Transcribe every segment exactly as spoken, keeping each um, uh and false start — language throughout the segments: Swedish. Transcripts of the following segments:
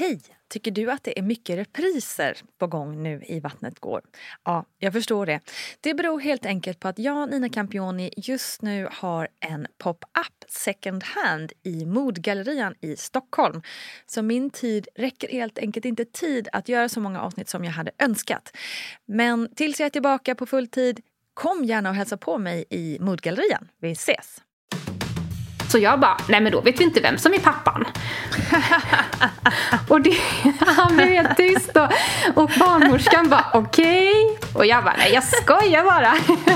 Hej! Tycker du att det är mycket repriser på gång nu i Vattnet går? Ja, jag förstår det. Det beror helt enkelt på att jag, Nina Campioni, just nu har en pop-up second hand i Modgallerian i Stockholm. Så min tid räcker helt enkelt inte tid att göra så många avsnitt som jag hade önskat. Men tills jag är tillbaka på full tid, kom gärna och hälsa på mig i Modgallerian. Vi ses! Så jag bara, nej men då vet vi inte vem som är pappan. Och det, han blev helt tyst då. Och barnmorskan bara, okej. Okay. Och jag bara, nej jag skojar bara.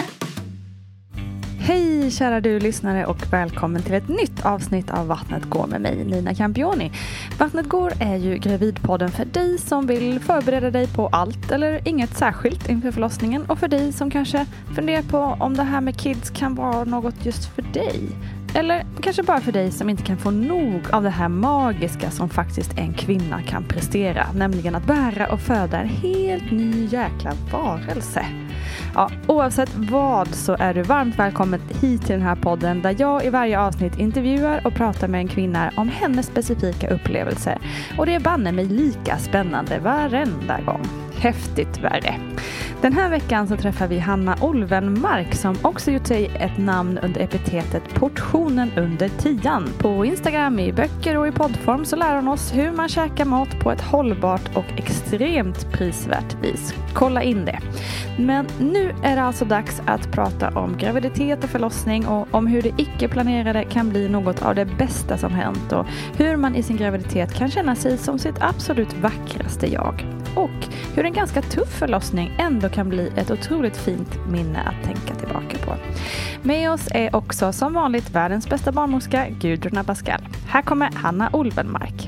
Hej kära du lyssnare och välkommen till ett nytt avsnitt av Vattnet går med mig, Nina Campioni. Vattnet går är ju gravidpodden för dig som vill förbereda dig på allt eller inget särskilt inför förlossningen. Och för dig som kanske funderar på om det här med kids kan vara något just för dig. Eller kanske bara för dig som inte kan få nog av det här magiska som faktiskt en kvinna kan prestera. Nämligen att bära och föda en helt ny jäkla varelse. Ja, oavsett vad så är du varmt välkommen hit till den här podden där jag i varje avsnitt intervjuar och pratar med en kvinna om hennes specifika upplevelser. Och det är banne mig lika spännande varenda gång. Häftigt värre. Den här veckan så träffar vi Hanna Olvenmark som också gjort sig ett namn under epitetet Portionen under tian. På Instagram, i böcker och i poddform så lär hon oss hur man käkar mat på ett hållbart och extremt prisvärt vis. Kolla in det. Men nu är det alltså dags att prata om graviditet och förlossning och om hur det icke-planerade kan bli något av det bästa som hänt och hur man i sin graviditet kan känna sig som sitt absolut vackraste jag. Och hur en ganska tuff förlossning ändå kan bli ett otroligt fint minne att tänka tillbaka på. Med oss är också som vanligt världens bästa barnmorska Gudrun Abascal. Här kommer Hanna Olvenmark.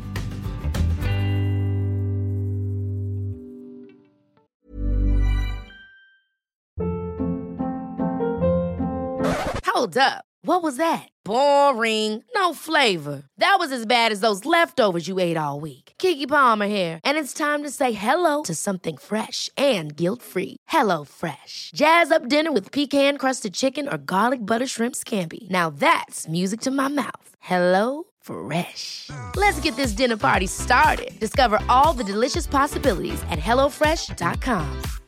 Hold up. What was that? Boring. No flavor. That was as bad as those leftovers you ate all week. Keke Palmer here, and it's time to say hello to something fresh and guilt-free. Hello Fresh. Jazz up dinner with pecan-crusted chicken or garlic butter shrimp scampi. Now that's music to my mouth. Hello Fresh. Let's get this dinner party started. Discover all the delicious possibilities at hello fresh dot com.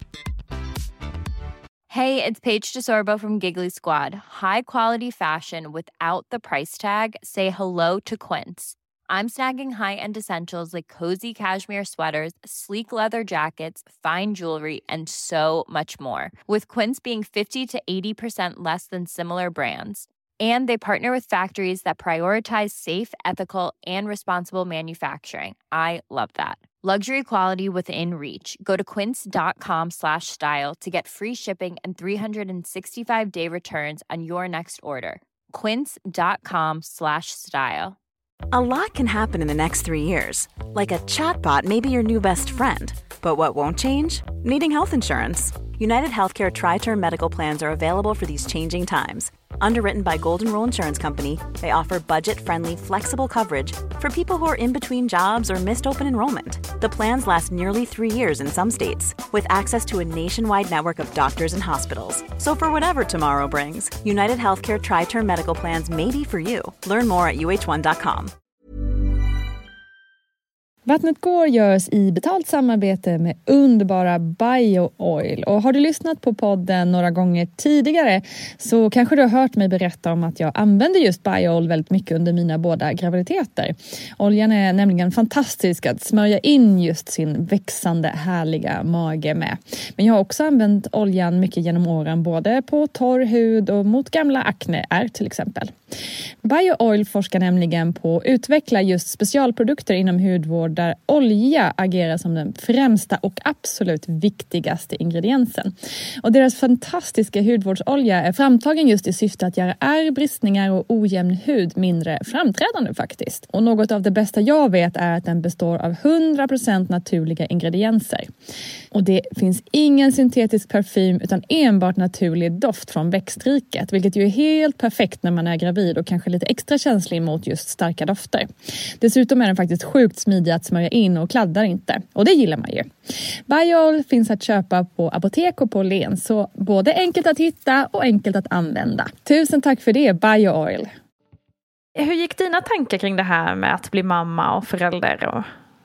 Hey, it's Paige DeSorbo from Giggly Squad. High quality fashion without the price tag. Say hello to Quince. I'm snagging high-end essentials like cozy cashmere sweaters, sleek leather jackets, fine jewelry, and so much more. With Quince being fifty to eighty percent less than similar brands. And they partner with factories that prioritize safe, ethical, and responsible manufacturing. I love that. Luxury quality within reach. Go to quince.com slash style to get free shipping and three sixty-five day returns on your next order. Quince.com slash style. A lot can happen in the next three years. Like a chatbot may be your new best friend. But what won't change? Needing health insurance. United Healthcare Tri-Term Medical Plans are available for these changing times. Underwritten by Golden Rule Insurance Company, they offer budget-friendly, flexible coverage for people who are in between jobs or missed open enrollment. The plans last nearly three years in some states, with access to a nationwide network of doctors and hospitals. So for whatever tomorrow brings, United Healthcare Tri-Term Medical Plans may be for you. Learn more at u h one dot com. Vattnet går görs i betalt samarbete med underbara BioOil. Och har du lyssnat på podden några gånger tidigare så kanske du har hört mig berätta om att jag använder just BioOil väldigt mycket under mina båda graviditeter. Oljan är nämligen fantastisk att smörja in just sin växande härliga mage med. Men jag har också använt oljan mycket genom åren både på torr hud och mot gamla akneär till exempel. BioOil forskar nämligen på att utveckla just specialprodukter inom hudvård där olja agerar som den främsta och absolut viktigaste ingrediensen. Och deras fantastiska hudvårdsolja är framtagen just i syfte att göra ärr, bristningar och ojämn hud mindre framträdande faktiskt. Och något av det bästa jag vet är att den består av hundra procent naturliga ingredienser. Och det finns ingen syntetisk parfym utan enbart naturlig doft från växtriket, vilket ju är helt perfekt när man är gravid och kanske lite extra känslig mot just starka dofter. Dessutom är den faktiskt sjukt smidig att smörja in och kladdar inte. Och det gillar man ju. BioOil finns att köpa på apotek och på Len, så både enkelt att hitta och enkelt att använda. Tusen tack för det, BioOil. Hur gick dina tankar kring det här med att bli mamma och förälder? Och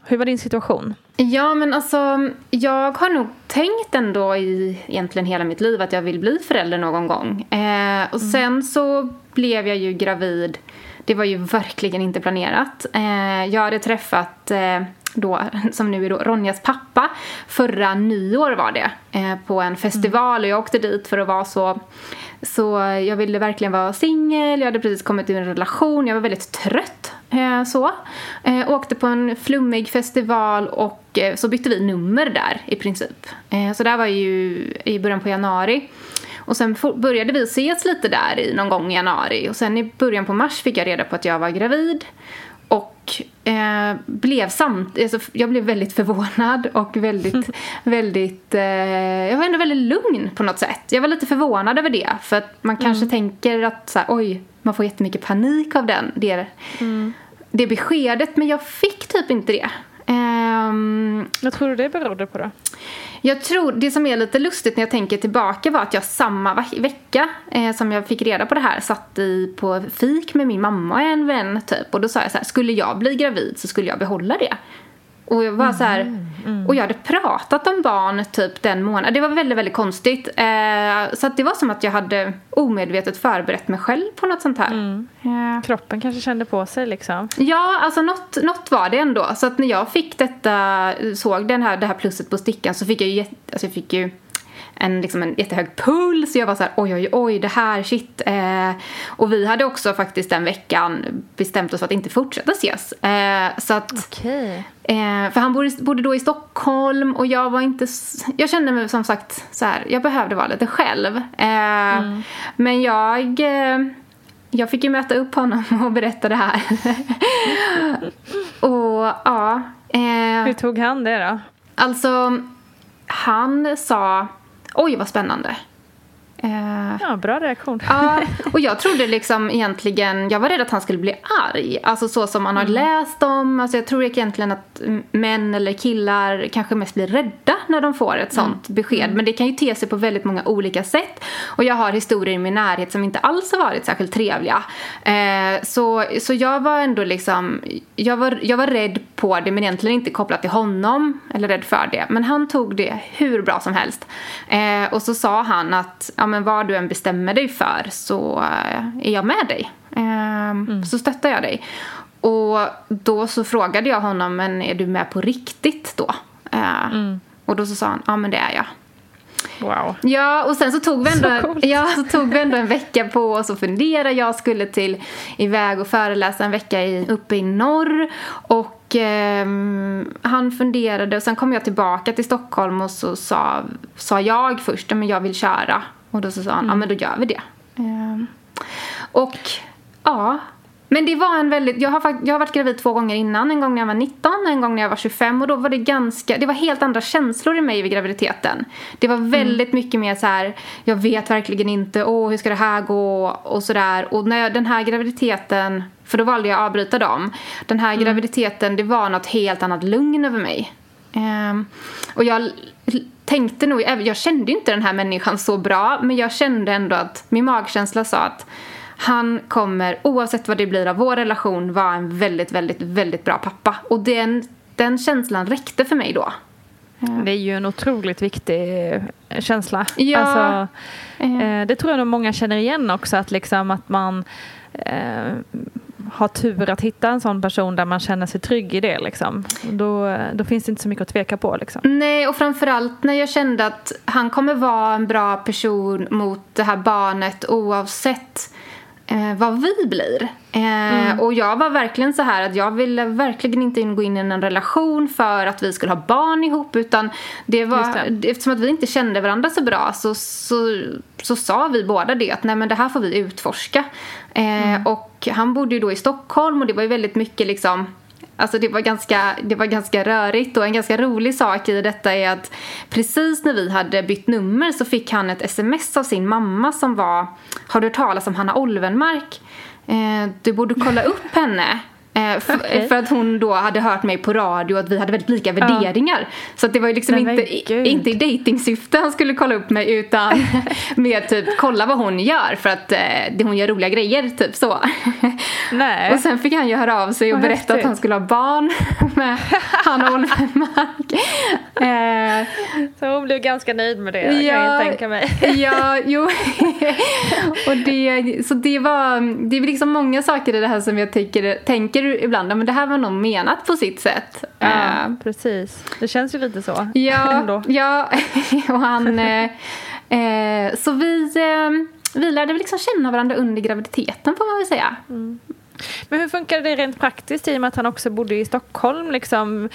Hur var din situation? Ja, men alltså, jag har nog tänkt ändå i egentligen hela mitt liv att jag vill bli förälder någon gång. Eh, och mm. sen så blev jag ju gravid. Det var ju verkligen inte planerat. Eh, jag hade träffat, eh, då, som nu är då Ronjas pappa, förra nyår var det. Eh, på en festival mm. och jag åkte dit för att vara så... Så jag ville verkligen vara singel. Jag hade precis kommit ur en relation. Jag var väldigt trött. Eh, så. Eh, åkte på en flummig festival. Och eh, så bytte vi nummer där i princip. Eh, så där var ju i början på januari. Och sen for, började vi ses lite där i någon gång i januari. Och sen i början på mars fick jag reda på att jag var gravid. Och eh, blev samt, alltså, jag blev väldigt förvånad och väldigt, väldigt, eh, jag var ändå väldigt lugn på något sätt. Jag var lite förvånad över det, för att man kanske mm. tänker att så här, oj, man får jättemycket panik av den, det, mm. det beskedet, men jag fick typ inte det. Um, Vad tror du det berodde på då? Jag tror, det som är lite lustigt när jag tänker tillbaka var att jag samma vecka eh, som jag fick reda på det här satt i på fik med min mamma och en vän typ. Och då sa jag så här, skulle jag bli gravid så skulle jag behålla det. Och jag var mm, så här, mm. och jag hade pratat om barn typ den månaden. Det var väldigt, väldigt konstigt. Eh, så att det var som att jag hade omedvetet förberett mig själv på något sånt här. Mm. Eh. Kroppen kanske kände på sig liksom. Ja, alltså något, något var det ändå. Så att när jag fick detta, såg den här, det här plusset på stickan, så fick jag ju, alltså jag fick ju en, liksom en jättehög puls. Jag var så här, oj, oj, oj, det här, shit. Eh, och vi hade också faktiskt den veckan bestämt oss för att inte fortsätta ses. Eh, så att... Okej. Eh, för han bodde, bodde då i Stockholm och jag var inte... Jag kände mig som sagt så här, jag behövde vara lite själv. Eh, mm. Men jag... Eh, jag fick ju möta upp honom och berätta det här. och ja... Eh, Hur tog han det då? Alltså... Han sa, oj vad spännande. Eh, ja, bra reaktion. Ja, och jag trodde liksom egentligen, jag var rädd att han skulle bli arg. Alltså så som man har mm. läst om. Alltså jag tror egentligen att män eller killar kanske mest blir rädda när de får ett sånt mm. besked. Mm. Men det kan ju te sig på väldigt många olika sätt. Och jag har historier i min närhet som inte alls har varit särskilt trevliga. Eh, så, så jag var ändå liksom, jag var, jag var rädd på det, men egentligen inte kopplat till honom. Eller rädd för det. Men han tog det hur bra som helst. Eh, och så sa han att ja, men vad du än bestämmer dig för så är jag med dig. Mm. Så stöttar jag dig. Och då så frågade jag honom, men är du med på riktigt då? Mm. Och då så sa han, ja men det är jag. Wow. Ja, och sen så tog vi ändå, ja, så tog vi ändå en vecka på oss och fundera. Jag skulle till iväg och föreläsa en vecka i, uppe i norr. Och eh, han funderade. Och sen kom jag tillbaka till Stockholm och så sa, sa jag först, men jag vill köra. Och då så sa han, mm. ja men då gör vi det. Eh, och ja... Men det var en väldigt... Jag har, jag har varit gravid två gånger innan. En gång när jag var nitton, en gång när jag var tjugofem. Och då var det ganska... Det var helt andra känslor i mig vid graviditeten. Det var väldigt mm. mycket mer så här... Jag vet verkligen inte. Åh, hur ska det här gå? Och sådär. Och när jag, den här graviditeten... För då valde jag att avbryta dem. Den här mm. graviditeten, det var något helt annat lugn över mig. Um, och jag tänkte nog... Jag kände inte den här människan så bra. Men jag kände ändå att... Min magkänsla sa att... Han kommer, oavsett vad det blir av vår relation, vara en väldigt, väldigt, väldigt bra pappa. Och den, den känslan räckte för mig då. Det är ju en otroligt viktig känsla. Ja. Alltså, eh, det tror jag nog många känner igen också. Att, liksom, att man eh, har tur att hitta en sån person där man känner sig trygg i det. Liksom. Då, då finns det inte så mycket att tveka på. Liksom. Nej, och framförallt när jag kände att han kommer vara en bra person mot det här barnet oavsett... Eh, vad vi blir. Eh, mm. Och jag var verkligen så här att jag ville verkligen inte gå in i en relation för att vi skulle ha barn ihop, utan det var, det. eftersom att vi inte kände varandra så bra så, så, så sa vi båda det att nej, men det här får vi utforska. Eh, mm. Och han bodde ju då i Stockholm och det var ju väldigt mycket liksom... Alltså det var, ganska, det var ganska rörigt, och en ganska rolig sak i detta är att precis när vi hade bytt nummer så fick han ett sms av sin mamma som var, har du hört talas om Hanna Olvenmark? Eh, du borde kolla upp henne. Eh, f- okay. För att hon då hade hört mig på radio att vi hade väldigt lika värderingar. Ja. Så att det var ju liksom inte, inte i datingsyfte han skulle kolla upp mig, utan mer typ kolla vad hon gör, för att eh, det, hon gör roliga grejer, typ så. Nej. Och sen fick han ju höra av sig och berätta häftigt. Att han skulle ha barn med Hanna Olfenmark. eh, så hon blev ganska nöjd med det, ja, kan jag tänka mig. Ja, jo. Och det, så det var, det är liksom många saker i det här som jag tänker, tänker ibland, men det här var nog menat på sitt sätt. Ja, uh, precis. Det känns ju lite så. Ja, ja. Och han eh, eh, så vi eh, vi lärde liksom känna varandra under graviditeten, får man väl säga. Mm. Men hur funkar det rent praktiskt i och med att han också bodde i Stockholm liksom,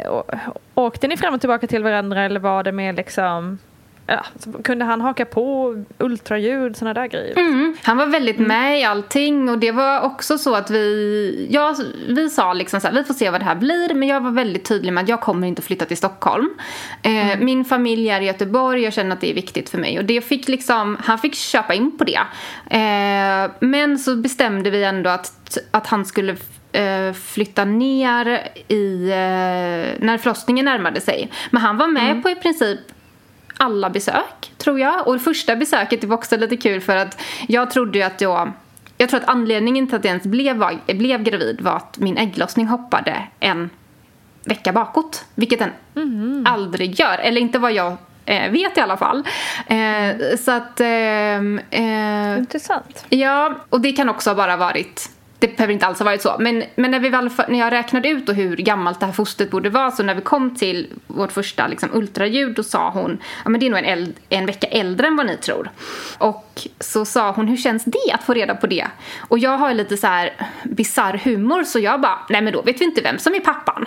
åkte ni fram och tillbaka till varandra, eller var det mer liksom, ja, kunde han haka på ultraljud, såna där grejer? Mm. Han var väldigt mm. med i allting, och det var också så att vi ja, vi sa liksom så här, vi får se vad det här blir, men jag var väldigt tydlig med att jag kommer inte flytta till Stockholm. Eh, mm. Min familj är i Göteborg, jag känner att det är viktigt för mig, och det fick liksom, han fick köpa in på det. Eh, men så bestämde vi ändå att, att han skulle eh, flytta ner i eh, när förlossningen närmade sig. Men han var med mm. på i princip alla besök, tror jag. Och det första besöket var också lite kul, för att jag trodde att jag jag tror att anledningen till att jag ens blev, var, blev gravid var att min ägglossning hoppade en vecka bakåt, vilket den mm. aldrig gör, eller inte vad jag eh, vet i alla fall. Eh, så att eh, eh, intressant. Ja, och det kan också bara varit, det behöver inte alls ha varit så. Men, men när, vi väl, när jag räknade ut och hur gammalt det här fostret borde vara, så när vi kom till vårt första liksom, ultraljud, då sa hon, ja men det är nog en, eld, en vecka äldre än vad ni tror. Och så sa hon, hur känns det att få reda på det? Och jag har lite så här bizarr humor, så jag bara, nej men då vet vi inte vem som är pappan.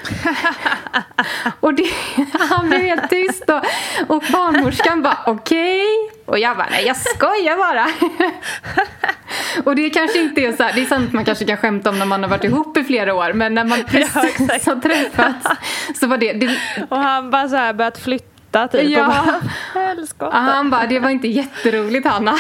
Och det, han blev helt tyst då. Och barnmorskan bara, okej. Okay. Och jag bara, nej jag skojar bara. Och det kanske inte är så här, det är sant att man kanske kan skämta om när man har varit ihop i flera år, men när man precis ja, har träffats så var det, det... Och han bara så här börjat flytta typ. Ja. Och han bara, det var inte jätteroligt, Hanna.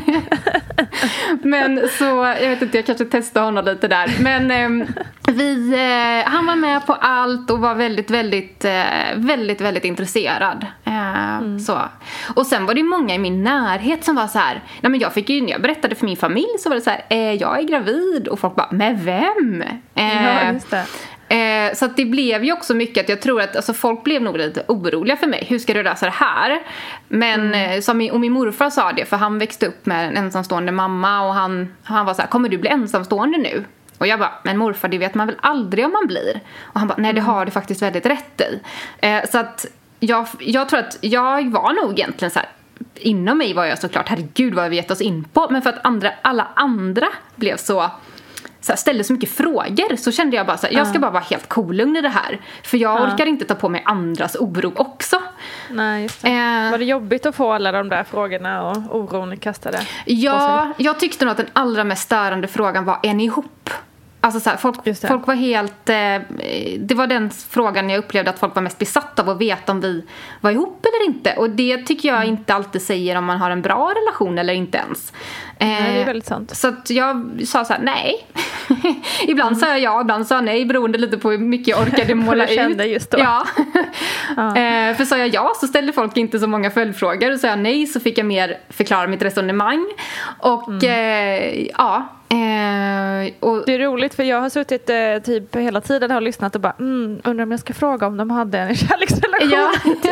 Men så, jag vet inte, jag kanske testade honom lite där. Men eh, vi, eh, han var med på allt och var väldigt, väldigt, eh, väldigt, väldigt intresserad. Eh, mm. Så. Och sen var det många i min närhet som var så här, nej men jag fick ju, när jag berättade för min familj så var det så här, eh, jag är gravid. Och folk bara, med vem? Eh, ja, just det. Eh, så att det blev ju också mycket att jag tror att alltså, folk blev nog lite oroliga för mig. Hur ska du lösa det här? Men mm. eh, som min, och min morfar sa det, för han växte upp med en ensamstående mamma, och han, han var så här, kommer du bli ensamstående nu? Och jag bara, men morfar, det vet man väl aldrig om man blir. Och han bara, nej det har du faktiskt väldigt rätt i. Eh, så att jag, jag tror att jag var nog egentligen så här, inom mig var jag såklart, herregud vad vi gett oss in på. Men för att andra, alla andra blev så... Så här, ställde så mycket frågor, så kände jag bara så här, jag ska bara vara helt coolugn i det här, för jag orkar inte ta på mig andras oro också. Nej, just det. Eh, var det jobbigt att få alla de där frågorna och oron kastade? Ja, jag tyckte nog att den allra mest störande frågan var, är ni ihop? Alltså så här, folk, folk var helt eh, det var den frågan jag upplevde att folk var mest besatt av, att veta om vi var ihop eller inte. Och det tycker jag mm. inte alltid säger om man har en bra relation eller inte ens. eh, Nej, det är väldigt sant. Så att jag sa så här, nej. Ibland mm. sa jag ja, ibland sa jag nej, beroende lite på hur mycket jag orkade måla ut. Kände just då. Ja. ja. eh, För sa jag ja, så ställde folk inte så många följdfrågor. Och sa jag nej, så fick jag mer förklara mitt resonemang. Och mm. eh, ja Eh, och det är roligt, för jag har suttit eh, typ hela tiden och lyssnat och bara mm, undrar om jag ska fråga om de hade en kärleksrelation. Ja.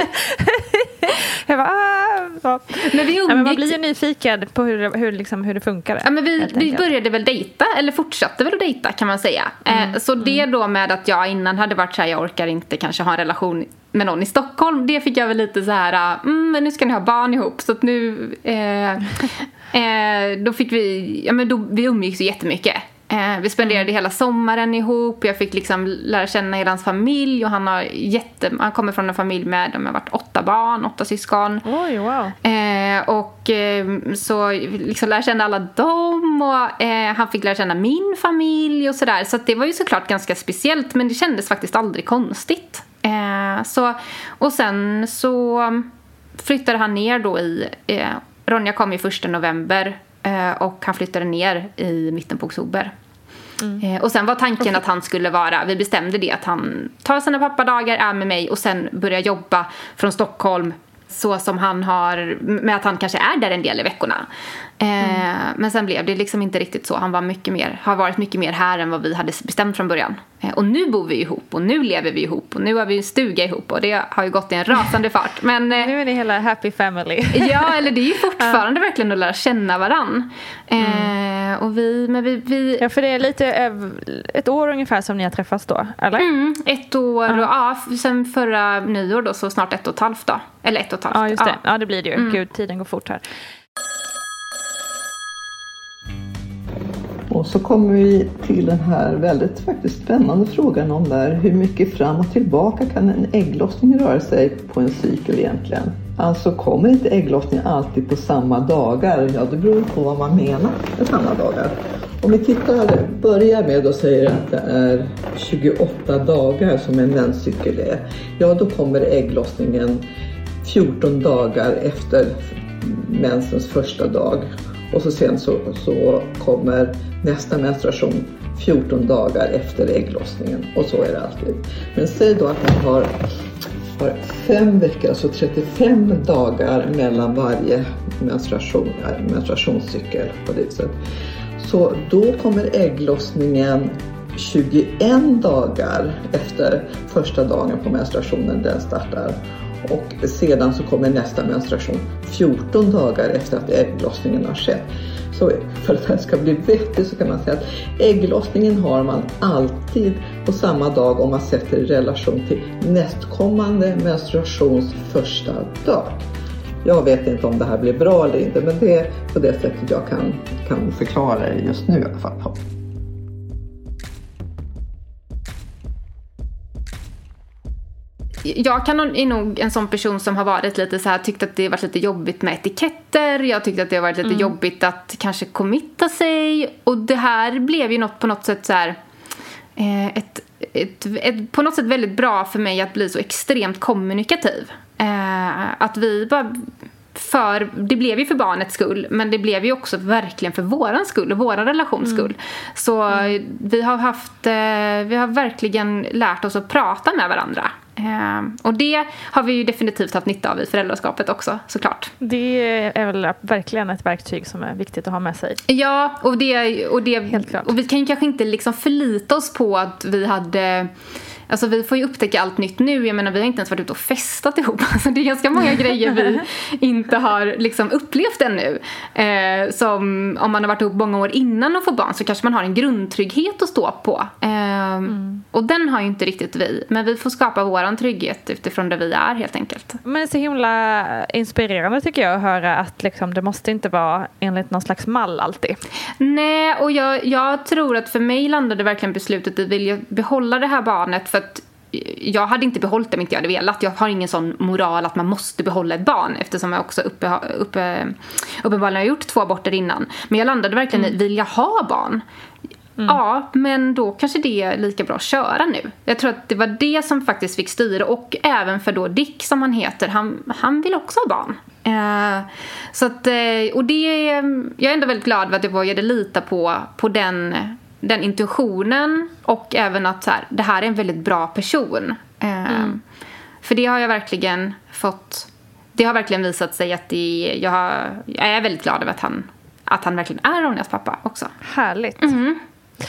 Jag bara, ah, så. Men, vi umgicks... ja, men man blir ju nyfiken på hur, hur, liksom, hur det funkar. Ja, men vi, vi började väl dejta, eller fortsatte väl att dejta kan man säga. Mm. Eh, så det mm. då med att jag innan hade varit så här, jag orkar inte kanske ha en relation med någon i Stockholm, det fick jag väl lite så här, mm, men nu ska ni ha barn ihop, så att nu eh, eh, då fick vi, ja men då, vi umgicks ju jättemycket. Eh, vi spenderade mm. hela sommaren ihop. Jag fick liksom lära känna hela hans familj, och han har jätte, han kommer från en familj med, de har varit åtta barn, åtta syskon. Oj, wow. Eh, och eh, så liksom lära känna alla dem, och eh, han fick lära känna min familj och sådär. Så att det var ju såklart ganska speciellt, men det kändes faktiskt aldrig konstigt. Eh, så, och sen så flyttade han ner då i eh, Ronja kom i första november, eh, och han flyttade ner i mitten på oktober. Mm. Eh, och sen var tanken okay. att han skulle vara, vi bestämde det, att han tar sina pappadagar, är med mig och sen börjar jobba från Stockholm så som han har, med att han kanske är där en del i veckorna. Eh, mm. Men sen blev det liksom inte riktigt så. Han var mycket mer, har varit mycket mer här än vad vi hade bestämt från början. Eh, och nu bor vi ihop och nu lever vi ihop och nu har vi en stuga ihop och det har ju gått i en rasande fart. Men, eh, nu är det hela happy family. Ja, eller det är ju fortfarande verkligen att lära känna varann. Eh, mm. och vi, men vi, vi... Ja, för det är lite ett år ungefär som ni har träffats då, eller? Mm, ett år mm. och ja, sen förra nyår då, så snart ett och ett halvt då. Eller ett och ett halvt. Ja, just det. Ja, det blir det ju. Mm. Gud, tiden går fort här. Och så kommer vi till den här väldigt faktiskt spännande frågan om där, hur mycket fram och tillbaka kan en ägglossning röra sig på en cykel egentligen? Alltså kommer inte ägglossningen alltid på samma dagar? Ja, det beror på vad man menar med samma dagar. Om vi tittar, börjar med och säger att det är tjugoåtta dagar som en menscykel är. Ja, då kommer ägglossningen fjorton dagar efter mensens första dag. Och så sen så, så kommer nästa menstruation fjorton dagar efter ägglossningen. Och så är det alltid. Men säg då att man har, har fem veckor, alltså trettiofem dagar mellan varje menstruation, menstruationscykel på det sättet. Så då kommer ägglossningen tjugoen dagar efter första dagen på menstruationen den startar. Och sedan så kommer nästa menstruation fjorton dagar efter att ägglossningen har skett. Så för att det här ska bli vettigt så kan man säga att ägglossningen har man alltid på samma dag om man sätter i relation till nästkommande menstruations första dag. Jag vet inte om det här blir bra eller inte, men det är på det sättet jag kan, kan förklara det just nu i alla fall. Jag kan är nog en sån person som har varit lite så här, tyckt att det har varit lite jobbigt med etiketter. Jag tyckte att det har varit lite mm. jobbigt att kanske committa sig. Och det här blev ju något på något sätt så här, eh, ett, ett, ett, på något sätt väldigt bra för mig att bli så extremt kommunikativ. Eh, att vi bara... För, det blev ju för barnets skull, men det blev ju också verkligen för våran skull och våran relations skull. Mm. Så mm. vi har haft, vi har verkligen lärt oss att prata med varandra. Och det har vi ju definitivt haft nytta av i föräldraskapet också, såklart. Det är väl verkligen ett verktyg som är viktigt att ha med sig. Ja, och det, och det helt klart. Och vi kan ju kanske inte liksom förlita oss på att vi hade... Alltså vi får ju upptäcka allt nytt nu. Jag menar, vi har inte ens varit ute och festat ihop. Alltså det är ganska många grejer vi inte har liksom upplevt ännu. Eh, som om man har varit ihop många år innan och får barn så kanske man har en grundtrygghet att stå på. Eh, mm. Och den har ju inte riktigt vi. Men vi får skapa våran trygghet utifrån där vi är helt enkelt. Men det är så himla inspirerande tycker jag att höra att liksom, det måste inte vara enligt någon slags mall alltid. Nej, och jag, jag tror att för mig landade verkligen beslutet i att vilja behålla det här barnet. För att jag hade inte behållit det om inte jag hade velat. Jag har ingen sån moral att man måste behålla ett barn. Eftersom jag också uppe, uppe, uppenbarligen har gjort två aborter innan. Men jag landade verkligen i, mm. vill jag ha barn? Mm. Ja, men då kanske det är lika bra att köra nu. Jag tror att det var det som faktiskt fick styra. Och även för då Dick som han heter. Han, han vill också ha barn. Uh, så att, och det, jag är ändå väldigt glad för att jag vågade lita på, på den... den intuitionen och även att så här, det här är en väldigt bra person. Mm. För det har jag verkligen fått, det har verkligen visat sig att det, jag, har, jag är väldigt glad över att han, att han verkligen är Ronjas pappa också. Härligt. Mm.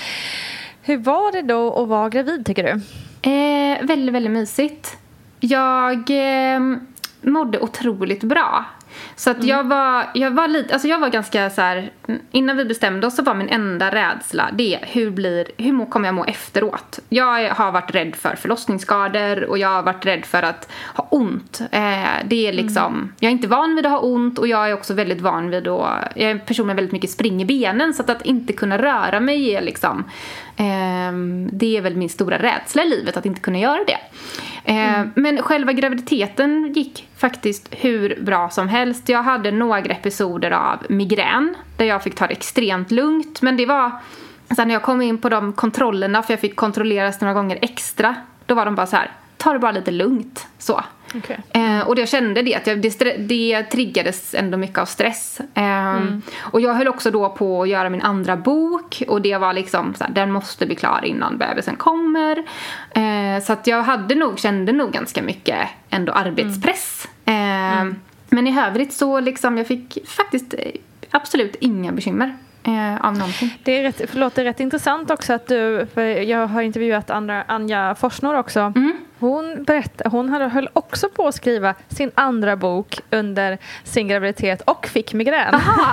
Hur var det då att vara gravid tycker du? Eh, väldigt, väldigt mysigt. Jag eh, mådde otroligt bra. Så att mm. jag var jag var lite alltså jag var ganska så här, innan vi bestämde oss så var min enda rädsla det hur blir hur kommer jag må efteråt. Jag har varit rädd för förlossningsskador och jag har varit rädd för att ha ont. Eh, det är liksom mm. jag är inte van vid att ha ont och jag är också väldigt van vid att jag är en person med väldigt mycket spring i benen så att, att inte kunna röra mig är liksom eh, det är väl min stora rädsla i livet att inte kunna göra det. Mm. Men själva graviditeten gick faktiskt hur bra som helst. Jag hade några episoder av migrän där jag fick ta det extremt lugnt. Men det var, sen när jag kom in på de kontrollerna, för jag fick kontrolleras några gånger extra, då var de bara så här, ta det bara lite lugnt. Så. Okay. Eh, och jag kände det, att jag, det, det triggades ändå mycket av stress. Eh, mm. Och jag höll också då på att göra min andra bok. Och det var liksom så här, den måste bli klar innan bebisen kommer. Eh, så att jag hade nog, kände nog ganska mycket ändå arbetspress. Mm. Eh, mm. Men i övrigt så liksom, jag fick faktiskt absolut inga bekymmer. Eh, av någonting. Det är rätt, förlåt, det är rätt intressant också att du, för jag har intervjuat andra, Anja Forsnor också. Mm. Hon berättade, hon hade, höll också på att skriva sin andra bok under sin graviditet och fick migrän.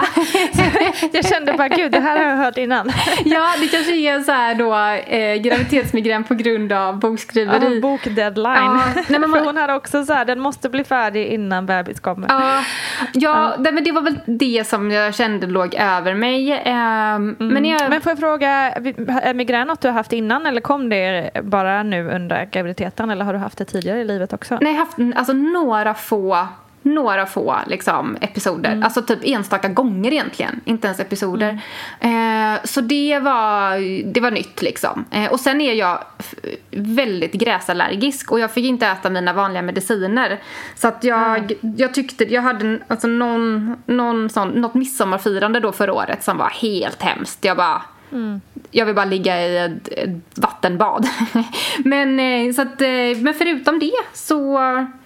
Jag kände bara, gud, det här har jag hört innan. Ja, det kanske är så här då eh, graviditetsmigrän på grund av bokskriveri. Ja, bokdeadline. Ja, nej, men man... hon hade också så här, den måste bli färdig innan bebis kommer. Ja, ja, ja. Men det var väl det som jag kände låg över mig. Eh, mm. men, jag... men får jag fråga, är migrän något du har haft innan eller kom det bara nu under graviditeten? Eller har du haft det tidigare i livet också? Nej, jag har haft alltså, några få några få liksom, episoder. Mm. Alltså typ enstaka gånger egentligen. Inte ens episoder. Mm. Eh, så det var, det var nytt liksom. Eh, och sen är jag f- väldigt gräsallergisk. Och jag fick inte äta mina vanliga mediciner. Så att jag, mm. jag tyckte, jag hade alltså någon, någon sån, något midsommarfirande då förra året som var helt hemskt. Jag bara... Mm. Jag vill bara ligga i ett, ett vattenbad. men, så att, men förutom det så,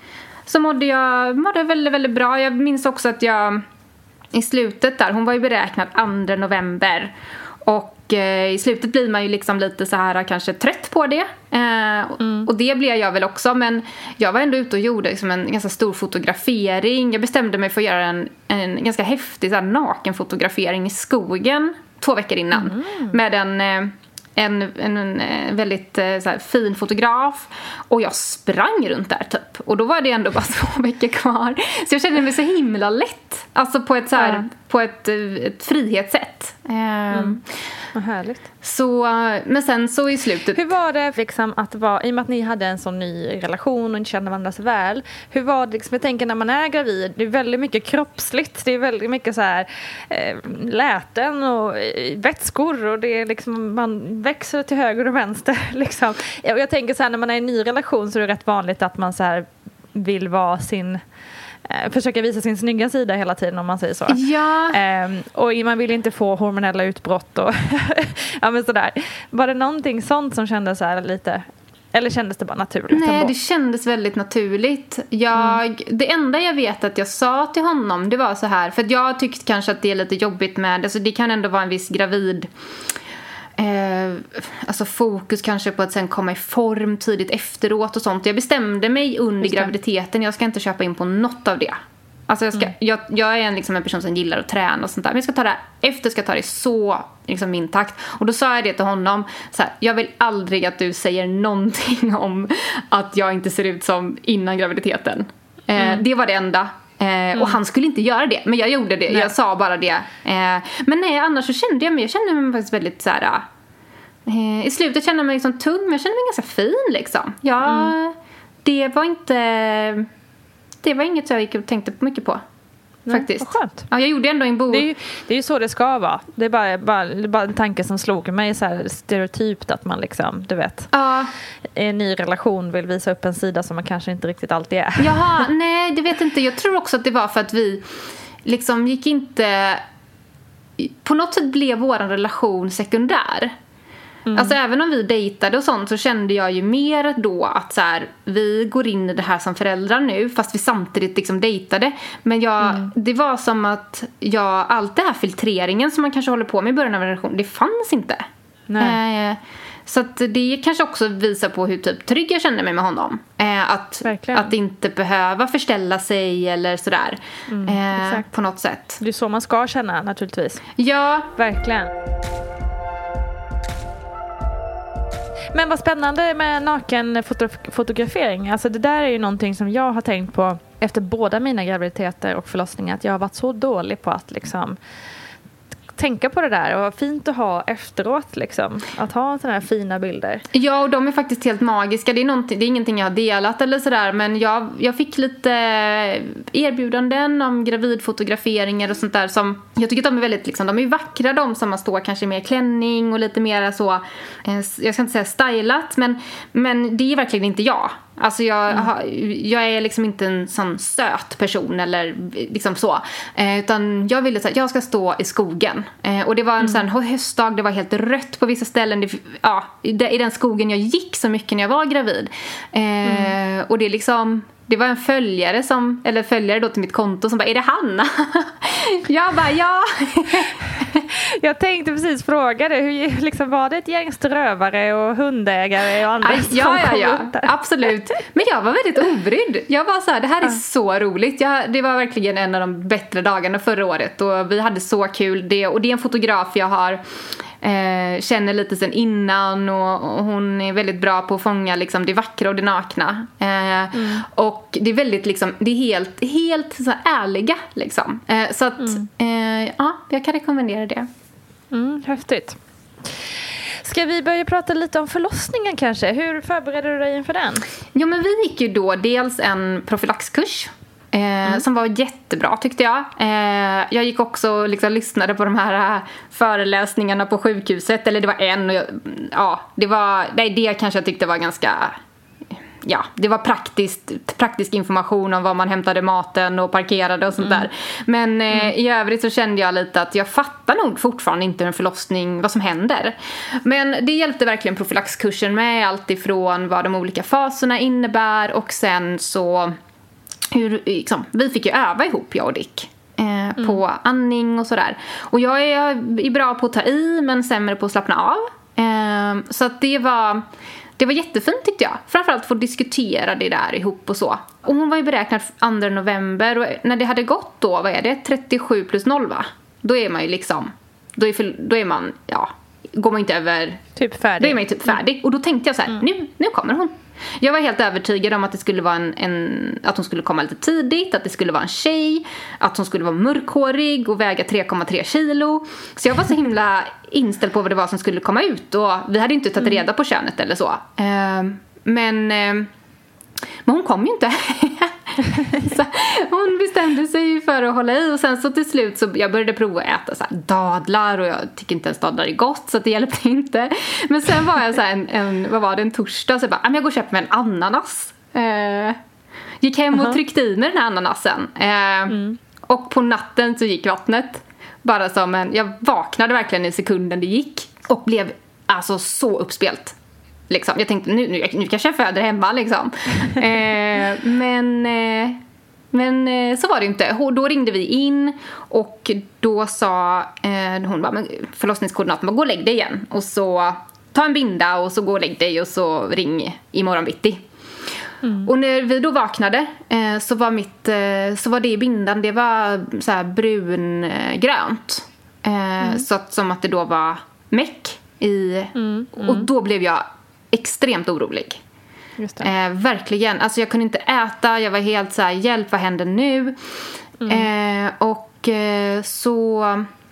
så mådde jag mådde väldigt, väldigt bra. Jag minns också att jag i slutet där, hon var ju beräknad andra november. Och eh, i slutet blir man ju liksom lite så här kanske trött på det. Eh, mm. Och det blev jag väl också. Men jag var ändå ute och gjorde liksom en ganska stor fotografering. Jag bestämde mig för att göra en, en ganska häftig så här, nakenfotografering i skogen. Två veckor innan. Mm. Med en, en, en, en väldigt så här, fin fotograf. Och jag sprang runt där typ. Och då var det ändå bara två veckor kvar. Så jag kände mig så himla lätt. Alltså på ett, så här, mm. på ett, ett frihetssätt. Mm. Vad härligt. Så, men sen så i slutet... Hur var det liksom att vara, i och med att ni hade en sån ny relation och inte kände varandra så väl, hur var det liksom, jag tänker när man är gravid, det är väldigt mycket kroppsligt, det är väldigt mycket så här eh, läten och eh, vätskor och det är liksom, man växer till höger och vänster liksom. Och jag tänker så här, när man är i en ny relation så är det rätt vanligt att man så här vill vara sin... försöka visa sin snygga sida hela tiden om man säger så. Ja. Um, och man vill inte få hormonella utbrott och ja men sådär. Var det någonting sånt som kändes så här lite, eller kändes det bara naturligt? Nej, ändå? Det kändes väldigt naturligt. Jag, mm. Det enda jag vet att jag sa till honom, det var så här, för att jag tyckte kanske att det är lite jobbigt med, alltså det kan ändå vara en viss gravid Eh, alltså fokus kanske på att sen komma i form tidigt efteråt och sånt. Jag bestämde mig under graviditeten. Jag ska inte köpa in på något av det. Alltså jag, ska, mm. jag, jag är en, liksom en person som gillar att träna och sånt där. Men jag ska ta det här, efter ska jag ta det så liksom min takt. Och då sa jag det till honom så här, jag vill aldrig att du säger någonting om att jag inte ser ut som innan graviditeten. eh, mm. Det var det enda. Eh, mm. Och han skulle inte göra det, men jag gjorde det. Nej. Jag sa bara det. eh, Men nej, annars så kände jag mig Jag kände mig faktiskt väldigt så här, eh, i slutet kände jag mig liksom tung, men jag kände mig ganska fin liksom. Ja, mm. Det var inte Det var inget jag gick och tänkte mycket på. Nej, faktiskt. Vad skönt. Ja, jag gjorde ändå en bok. Det är ju, det är ju så det ska vara. Det är bara, bara, bara en tanke som slog mig så här stereotypt att man liksom, du vet, ja. i en ny relation vill visa upp en sida som man kanske inte riktigt alltid är. Jaha, nej, det vet inte. Jag tror också att det var för att vi liksom gick inte... På något sätt blev vår relation sekundär. Mm. Alltså även om vi dejtade och sånt så kände jag ju mer då att så här, vi går in i det här som föräldrar nu fast vi samtidigt liksom dejtade. Men jag, mm. det var som att jag, allt det här filtreringen som man kanske håller på med i början av en relation, det fanns inte. Nej. Eh, så att det kanske också visar på hur typ trygg jag kände mig med honom. Eh, att, att inte behöva förställa sig eller sådär. Mm, eh, på något sätt. Det är så man ska känna naturligtvis. Ja. Verkligen. Men vad spännande med naken foto- fotografering. Alltså det där är ju någonting som jag har tänkt på efter båda mina graviditeter och förlossningar. Att jag har varit så dålig på att liksom tänka på det där och fint att ha efteråt liksom. Att ha sådana här fina bilder. Ja, och de är faktiskt helt magiska. Det är, någonting, det är ingenting jag har delat eller sådär, men jag, jag fick lite erbjudanden om gravidfotograferingar och sånt där som, jag tycker att de är väldigt liksom, de är vackra, de som man står kanske med klänning och lite mer så, eh, jag ska inte säga stylat, men, men det är verkligen inte jag. Alltså jag, mm. har, jag är liksom inte en sån söt person eller liksom så, eh, utan jag ville så här, jag ska stå i skogen, eh, och det var en mm. sån höstdag, det var helt rött på vissa ställen, det, ja, i, i den skogen jag gick så mycket när jag var gravid, eh, mm. och det liksom, det var en följare som, eller följare då till mitt konto som bara, är det Hanna? Jag bara, ja. Jag tänkte precis fråga dig, hur liksom, var det ett gäng strövare och hundägare och andra? Aj, ja, ja, ja, absolut. Men jag var väldigt obrydd. Jag var så här, det här är ja. så roligt. Jag, det var verkligen en av de bättre dagarna förra året och vi hade så kul. Det, och det är en fotograf jag har eh, känner lite sen innan och, och hon är väldigt bra på att fånga liksom, det vackra och det nakna. Eh, mm. Och det är väldigt liksom, det är helt, helt så här, ärliga liksom. Eh, så att mm. eh, ja, jag kan rekommendera det. Mm, häftigt. Ska vi börja prata lite om förlossningen kanske? Hur förberedde du dig inför den? Jo, men vi gick ju då dels en profylaxkurs eh, mm. som var jättebra tyckte jag. Eh, jag gick också och liksom lyssnade på de här äh, föreläsningarna på sjukhuset. Eller det var en och jag, ja, det var nej, det kanske jag tyckte var ganska... Ja, det var praktiskt, praktisk information om var man hämtade maten och parkerade och sånt mm. där. Men eh, mm. i övrigt så kände jag lite att jag fattar nog fortfarande inte en förlossning, vad som händer. Men det hjälpte verkligen profylaxkursen med allt ifrån vad de olika faserna innebär och sen så hur, liksom, vi fick ju öva ihop, jag och Dick. Eh, mm. På andning och sådär. Och jag är, är bra på att ta i men sämre på att slappna av. Eh, så att det var... Det var jättefint tyckte jag. Framförallt få diskutera det där ihop och så. Och hon var ju beräknad andra november. Och när det hade gått då, vad är det? trettiosju plus noll va? Då är man ju liksom... Då är, för, då är man, ja... Går man inte över... Typ färdig. Då är man ju typ färdig. Mm. Och då tänkte jag så här, mm. nu, nu kommer hon. Jag var helt övertygad om att det skulle vara en, en... Att hon skulle komma lite tidigt. Att det skulle vara en tjej. Att hon skulle vara mörkhårig och väga tre komma tre kilo. Så jag var så himla inställd på vad det var som skulle komma ut. Och vi hade inte tagit reda på könet eller så. Uh, men... Uh, men hon kom ju inte. Så hon bestämde sig för att hålla i. Och sen så till slut så jag började prova att äta så här dadlar. Och jag tycker inte ens dadlar är gott. Så att det hjälpte inte. Men sen var jag så här en, en, vad var det, en torsdag. Så jag bara, jag går och köper mig en ananas. Eh, gick hem och uh-huh. tryckte i mig den här ananasen. Eh, mm. Och på natten så gick vattnet. Bara som en, jag vaknade verkligen i sekunden det gick. Och blev alltså så uppspelt. Liksom. Jag tänkte, nu, nu, nu kanske jag föder hemma liksom. eh, men eh, men eh, så var det inte. Då ringde vi in och då sa eh, hon bara, men förlossningskoordinatorn bara, gå och lägg dig igen. Och så ta en binda och så gå och lägg dig och så ring imorgon bitti. Mm. Och när vi då vaknade eh, så var mitt eh, så var det i bindan, det var så här brungrönt. Eh, mm. Så att, som att det då var meck i mm. Mm. Och då blev jag extremt orolig. Just det. Eh, verkligen. Alltså jag kunde inte äta. Jag var helt så här, hjälp, vad händer nu? Mm. Eh, och eh, så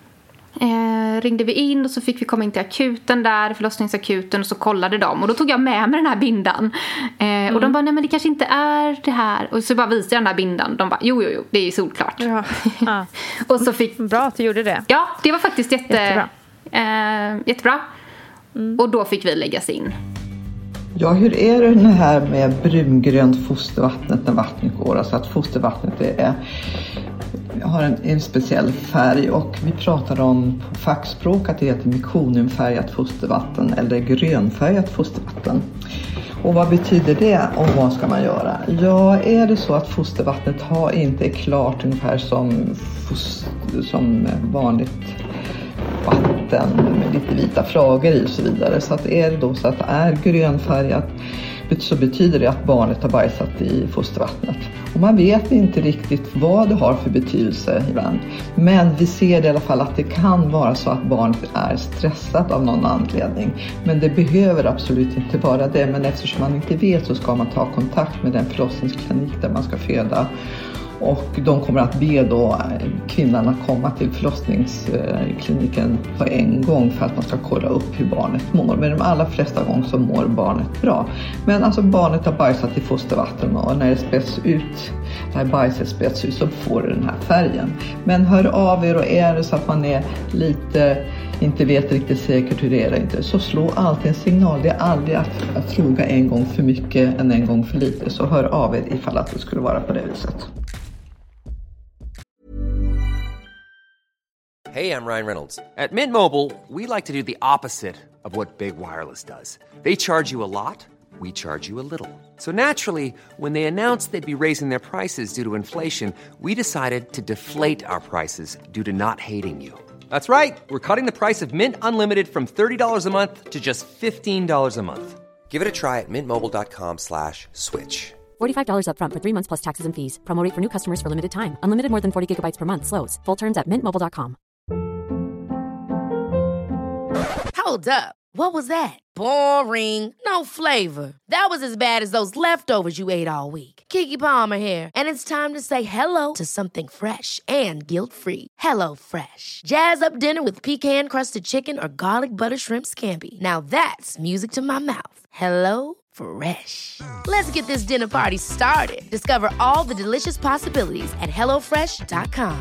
eh, ringde vi in och så fick vi komma in till akuten där, förlossningsakuten, och så kollade de. Och då tog jag med mig den här bindan. Eh, mm. Och de bara, nej men det kanske inte är det här. Och så bara visade jag den här bindan. De bara, jo, jo, jo, det är ju solklart. Ja. Ah. Och så fick... Bra att du gjorde det. Ja, det var faktiskt jätte... jättebra. Eh, jättebra. Mm. Och då fick vi läggas in. Ja, hur är det här med brungrönt fostervattnet när vattnet går? Alltså att fostervattnet är, har en, en speciell färg, och vi pratar om på fackspråk att det heter mekoniumfärgat fostervatten eller grönfärgat fostervatten. Och vad betyder det och vad ska man göra? Ja, är det så att fostervattnet har inte är klart ungefär som, foster, som vanligt vatten med lite vita flagor i och så vidare. Så att är det då så att det är grönfärgat, så betyder det att barnet har bajsat i fostervattnet. Och man vet inte riktigt vad det har för betydelse ibland. Men vi ser i alla fall att det kan vara så att barnet är stressat av någon anledning. Men det behöver absolut inte vara det. Men eftersom man inte vet så ska man ta kontakt med den förlossningsklinik där man ska föda. Och de kommer att be då kvinnan att komma till förlossningskliniken på en gång för att man ska kolla upp hur barnet mår. Men de allra flesta gånger så mår barnet bra. Men alltså barnet har bajsat i fostervatten och när det späds ut, när bajset späds ut så får det den här färgen. Men hör av er, och är det så att man är lite, inte vet riktigt säkert hur det är eller inte, så slå alltid en signal. Det är aldrig att, att fråga en gång för mycket än en gång för lite. Så hör av er ifall att det skulle vara på det viset. Hey, I'm Ryan Reynolds. At Mint Mobile, we like to do the opposite of what Big Wireless does. They charge you a lot, we charge you a little. So naturally, when they announced they'd be raising their prices due to inflation, we decided to deflate our prices due to not hating you. That's right. We're cutting the price of Mint Unlimited from thirty dollars a month to just fifteen dollars a month. Give it a try at mintmobile.com slash switch. forty-five dollars up front for three months plus taxes and fees. Promo rate for new customers for limited time. Unlimited more than forty gigabytes per month. Slows full terms at mint mobile dot com. Hold up. What was that? Boring. No flavor. That was as bad as those leftovers you ate all week. Keke Palmer here, and it's time to say hello to something fresh and guilt-free. Hello Fresh. Jazz up dinner with pecan-crusted chicken or garlic butter shrimp scampi. Now that's music to my mouth. Hello Fresh. Let's get this dinner party started. Discover all the delicious possibilities at hello fresh dot com.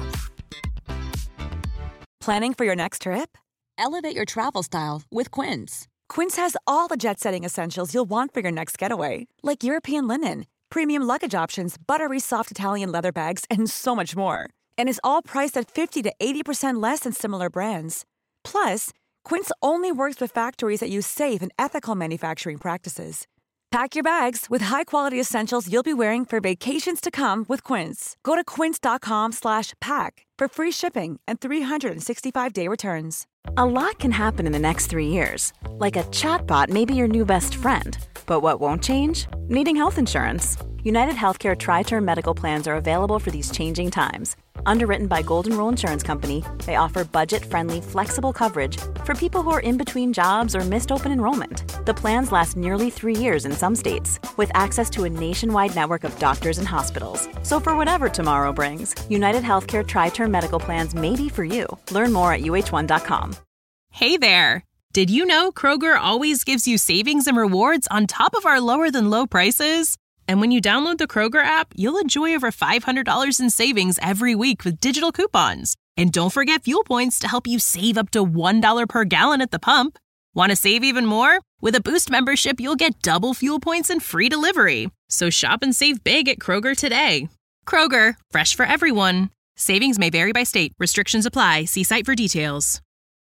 Planning for your next trip? Elevate your travel style with Quince. Quince has all the jet-setting essentials you'll want for your next getaway, like European linen, premium luggage options, buttery soft Italian leather bags, and so much more. And is all priced at fifty to eighty percent less than similar brands. Plus, Quince only works with factories that use safe and ethical manufacturing practices. Pack your bags with high-quality essentials you'll be wearing for vacations to come with Quince. Go to quince.com slash pack for free shipping and three sixty-five day returns. A lot can happen in the next three years. Like a chatbot may be your new best friend. But what won't change? Needing health insurance. United Healthcare Tri-Term Medical Plans are available for these changing times. Underwritten by Golden Rule Insurance Company, they offer budget-friendly, flexible coverage for people who are in between jobs or missed open enrollment. The plans last nearly three years in some states, with access to a nationwide network of doctors and hospitals. So for whatever tomorrow brings, United Healthcare Tri-Term Medical Plans may be for you. Learn more at U H one dot com. Hey there! Did you know Kroger always gives you savings and rewards on top of our lower-than-low prices? And when you download the Kroger app, you'll enjoy over five hundred dollars in savings every week with digital coupons. And don't forget fuel points to help you save up to one dollar per gallon at the pump. Want to save even more? With a Boost membership, you'll get double fuel points and free delivery. So shop and save big at Kroger today. Kroger, fresh for everyone. Savings may vary by state. Restrictions apply. See site for details.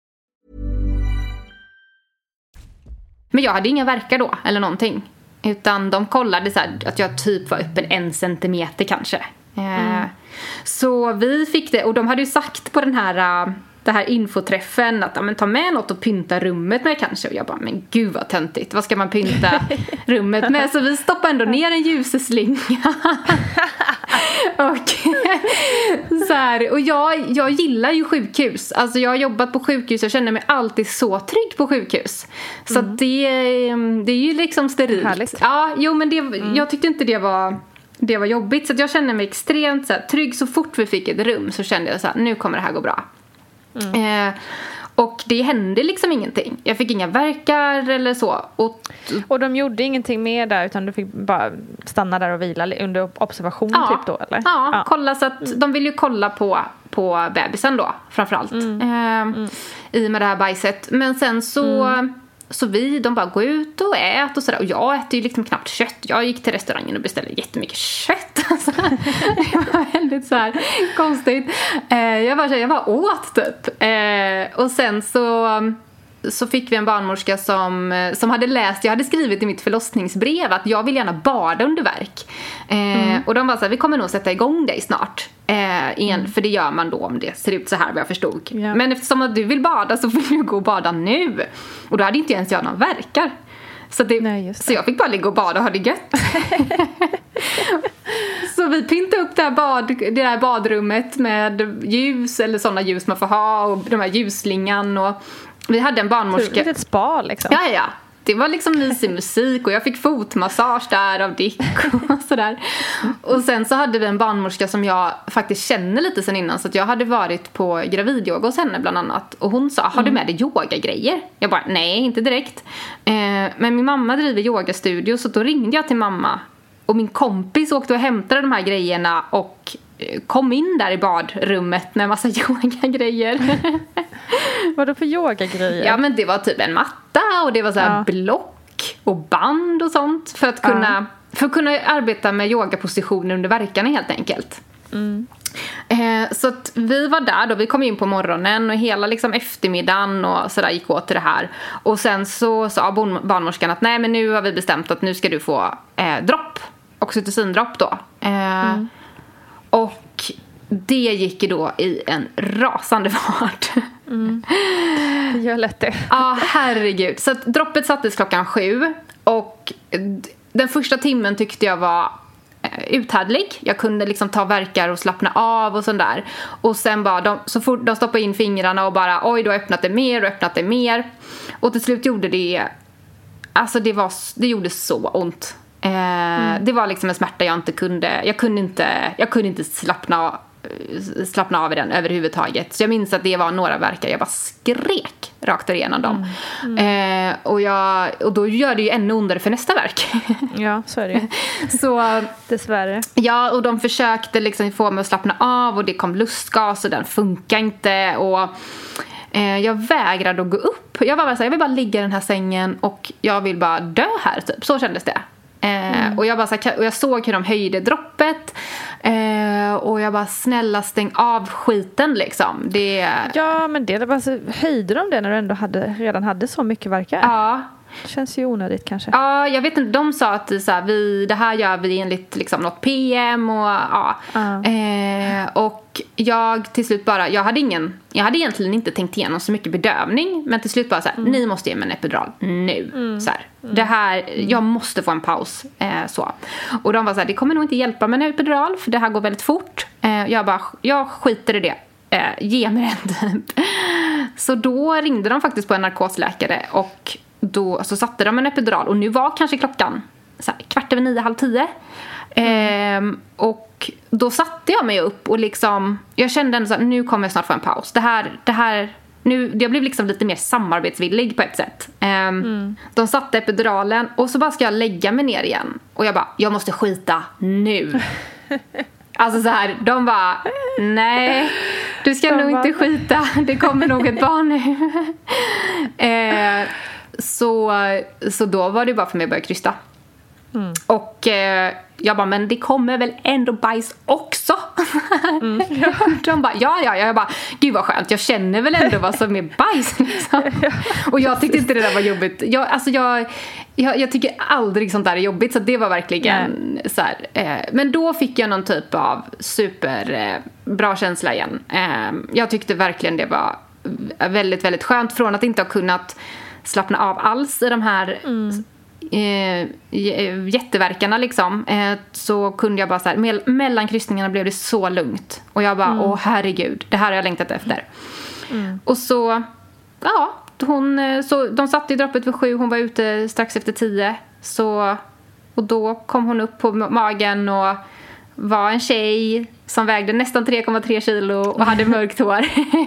Men jag hade inga verkar då, eller någonting. Utan de kollade så här, att jag typ var öppen en centimeter kanske. Mm. Eh, så vi fick det, och de hade ju sagt på den här, uh, det här infoträffen att ja, men ta med något och pynta rummet med kanske. Och jag bara, men gud vad töntigt. Vad ska man pynta rummet med? Så vi stoppade ändå ner en ljusslinga. och så här, och jag, jag gillar ju sjukhus. Alltså jag har jobbat på sjukhus. Jag känner mig alltid så trygg på sjukhus. Så mm. det, det är ju liksom sterilt. Härligt. Ja, jo men det, mm. jag tyckte inte det var det var jobbigt. Så att jag kände mig extremt så här, trygg. Så fort vi fick ett rum så kände jag så här, nu kommer det här gå bra. Mm. Eh, och det hände liksom ingenting. Jag fick inga verkar eller så. Och, och de gjorde ingenting mer där, utan du fick bara stanna där och vila under observation ja, typ då, eller? Ja, ja, kolla så att de vill ju kolla på, på bebisen då, framförallt. Mm. Eh, mm. I med det här bajset. Men sen så... Mm. Så vi, de bara går ut och ät och sådär. Och jag äter ju liksom knappt kött. Jag gick till restaurangen och beställde jättemycket kött. Alltså, det var väldigt så här konstigt. Eh, jag, bara, jag bara åt typ. Eh, och sen så, så fick vi en barnmorska som, som hade läst. Jag hade skrivit i mitt förlossningsbrev att jag vill gärna bada under värk. Eh, mm. Och de var så här, vi kommer nog sätta igång dig snart. Eh, igen, för det gör man då om det ser ut så här, vad jag förstod. Ja. Men eftersom att du vill bada så vill du gå och bada nu. Och då hade inte ens jag någon verkar. Så, det, Nej, just det. Så jag fick bara ligga och bada och ha det gött. Så vi pyntade upp det här, bad, det där badrummet med ljus, eller sådana ljus man får ha, och de här ljusslingan. Och vi hade en barnmorska. Ett spa liksom. Ja, ja. det var liksom mysig musik och jag fick fotmassage där av Dick och sådär. Och sen så hade vi en barnmorska som jag faktiskt känner lite sen innan, så att jag hade varit på gravidyoga hos henne bland annat. Och hon sa, har du med dig yogagrejer? Jag bara, nej, inte direkt. Eh, men min mamma driver yogastudio, så då ringde jag till mamma. Och min kompis åkte och hämtade de här grejerna och kom in där i badrummet med en massa yogagrejer. Vadå för yogagrejer? Ja, men det var typ en matta och det var så här ja. block och band och sånt för att kunna, ja. för att kunna arbeta med yogapositioner under verkarna helt enkelt. Mm. Eh, så att vi var där då, vi kom in på morgonen och hela liksom eftermiddagen och sådär gick åt till det här. Och sen så sa barnmorskan att nej, men nu har vi bestämt att nu ska du få eh, dropp, oxytocindropp då. Eh, mm. Och det gick ju då i en rasande fart. Mm. Det gör lätt det. Ja, herregud. Så att droppet sattes klockan sju. Och den första timmen tyckte jag var uthärdlig. Jag kunde liksom ta verkar och slappna av och sånt där. Och sen bara, de, så fort de stoppade in fingrarna och bara, oj, då öppnat det mer och öppnat det mer. Och till slut gjorde det, alltså det var, det gjorde så ont. Eh, mm. Det var liksom en smärta jag inte kunde, jag kunde inte, jag kunde inte slappna, slappna av i den överhuvudtaget. Så jag minns att det var några verkar, jag bara skrek rakt igenom dem. Mm. Mm. Eh, och, jag, och då gör det ju ännu ondare för nästa verk. Ja, så är det. Så, dessvärre. Ja, och de försökte liksom få mig att slappna av och det kom lustgas och den funkar inte. Och eh, jag vägrade att gå upp. Jag var bara så här, jag vill bara ligga i den här sängen och jag vill bara dö här typ. Så kändes det. Eh, mm. och, jag bara så här, och jag såg hur de höjde droppet. Eh, och jag bara, snälla stäng av skiten liksom. Det... Ja, men det var så, höjde de det när du ändå hade, redan hade så mycket verkar? Ja. Det känns ju onödigt kanske. Ja, jag vet inte. De sa att så här, vi, det här gör vi enligt liksom, något P M. Och, ja. uh. eh, och jag till slut bara, jag hade ingen, jag hade egentligen inte tänkt igenom så mycket bedövning. Men till slut bara så här, mm. ni måste ge mig en epidural nu. Mm. Så här, mm. Det här, jag måste få en paus. Eh, så. Och de var så här, det kommer nog inte hjälpa med en epidural för det här går väldigt fort. Eh, jag bara, jag skiter i det. Eh, ge mig den typ. Så då ringde de faktiskt på en narkosläkare och då så satte de en epidural och nu var kanske klockan så här, kvart över nio, halv tio. Mm. Eh, och då satte jag mig upp och liksom, jag kände ändå så här, nu kommer jag snart få en paus. Det här, det här, nu, jag blev liksom lite mer samarbetsvillig på ett sätt. Eh, mm. De satte epiduralen och så bara ska jag lägga mig ner igen. Och jag bara, jag måste skita nu. Alltså så här, de bara, nej, du ska de nog bara... inte skita. Det kommer nog ett barn nu. eh, Så, så då var det bara för mig att börja krysta. Mm. Och eh, jag bara, men det kommer väl ändå bajs också? Mm. De bara, ja, ja, ja. Jag bara, gud vad skönt. Jag känner väl ändå vad som är bajs. Liksom. Och jag tyckte inte det där var jobbigt. Jag, alltså jag, jag, jag tycker aldrig sånt där är jobbigt. Så det var verkligen mm. så här. Eh, men då fick jag någon typ av super eh, bra känsla igen. Eh, jag tyckte verkligen det var väldigt, väldigt skönt. Från att inte ha kunnat slappna av alls i de här mm. eh, jätteverkarna liksom, eh, så kunde jag bara så här, me- mellan kryssningarna blev det så lugnt och jag bara, mm. åh herregud, det här har jag längtat efter. Mm. Och så ja, hon, så de satte i droppet vid sju, hon var ute strax efter tio, så, och då kom hon upp på magen och var en tjej som vägde nästan tre komma tre kilo och hade mörkt hår.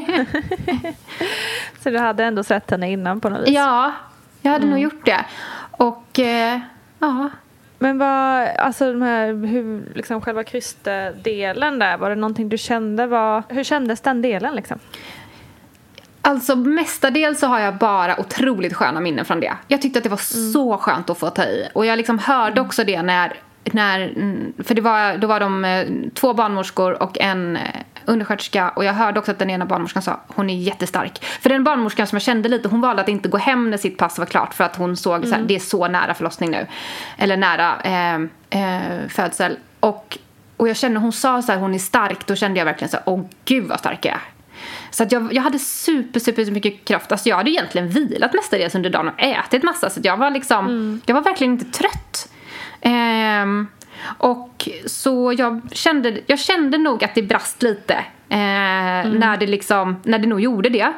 Så du hade ändå sett henne innan på något vis? Ja, jag hade mm. nog gjort det. Och eh, ja. Men vad, alltså de här, hur, liksom själva krystdelen där, var det någonting du kände, var, hur kändes den delen liksom? Alltså mestadels så har jag bara otroligt sköna minnen från det. Jag tyckte att det var mm. så skönt att få ta i. Och jag liksom hörde mm. också det när, när för det var, då var de två barnmorskor och en undersköterska, och jag hörde också att den ena barnmorskan sa, hon är jättestark. För den barnmorskan som jag kände lite, hon valde att inte gå hem när sitt pass var klart, för att hon såg mm. så här, det är så nära förlossning nu. Eller nära eh, eh, födsel. Och, och jag kände, hon sa så här, hon är stark, då kände jag verkligen så här, åh gud vad stark jag är. Så att jag, jag hade super, super mycket kraft. Alltså jag hade egentligen vilat mestadels under dagen och ätit massa. Så att jag var liksom, mm. jag var verkligen inte trött. Ehm, och så jag kände, jag kände nog att det brast lite. Eh, mm. när, det liksom, när det nog gjorde det.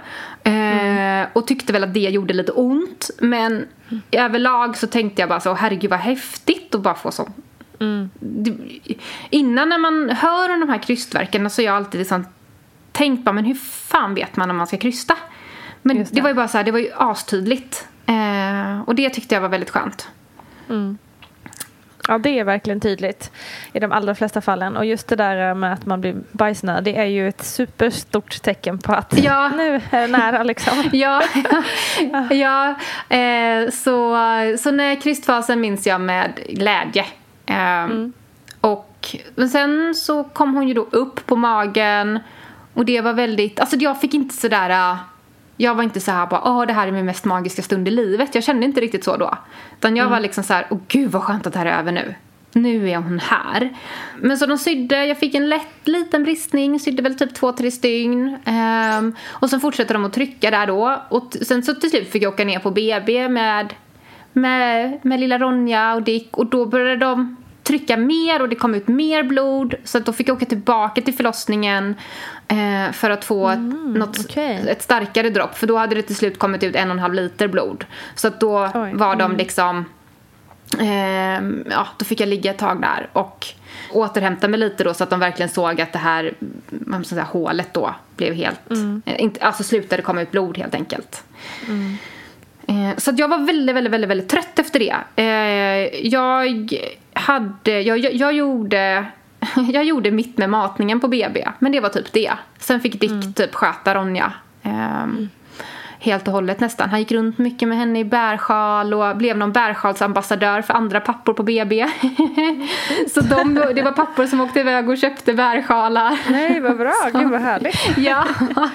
Mm. Eh, och tyckte väl att det gjorde lite ont. Men mm. överlag så tänkte jag bara så, herregud vad häftigt att bara få så. Mm. Det, innan när man hör om de här krystverken så är jag alltid liksom tänkt bara, men hur fan vet man om man ska krysta? Men det. det var ju bara så här, det var ju astydligt. Eh, och det tyckte jag var väldigt skönt. Mm. Ja, det är verkligen tydligt i de allra flesta fallen. Och just det där med att man blir bajsnödig, det är ju ett superstort tecken på att ja. nu är det nära liksom. ja, ja. Eh, så, så när krystfasen minns jag med glädje. Eh, mm. Och men sen så kom hon ju då upp på magen. Och det var väldigt, alltså jag fick inte sådär... Jag var inte så här bara, åh det här är min mest magiska stund i livet. Jag kände inte riktigt så då. Utan jag mm. var liksom så här, åh gud vad skönt att det här är över nu. Nu är hon här. Men så de sydde, jag fick en lätt liten bristning. Sydde väl typ två, tre stygn. Um, och sen fortsatte de att trycka där då. Och t- sen så till slut fick jag åka ner på B B med, med, med lilla Ronja och Dick. Och då började de trycka mer och det kom ut mer blod. Så att då fick jag åka tillbaka till förlossningen eh, för att få ett, mm, något, okay. ett starkare dropp. För då hade det till slut kommit ut en och en halv liter blod. Så att då Oj. var de liksom... Eh, ja, då fick jag ligga ett tag där och återhämta mig lite då så att de verkligen såg att det här, man ska säga, hålet då blev helt... Mm. Eh, inte, alltså slutade komma ut blod helt enkelt. Mm. Så att jag var väldigt, väldigt, väldigt, väldigt trött efter det. Jag hade, jag, jag, jag gjorde, jag gjorde mitt med matningen på B B. Men det var typ det. Sen fick Dick mm. typ sköta Ronja. Mm. Helt och hållet nästan. Han gick runt mycket med henne i bärsjal och blev någon bärsjalsambassadör för andra pappor på B B. Så de, det var pappor som åkte iväg och köpte bärsjalar. Nej, vad bra. Gud, vad härligt. Ja.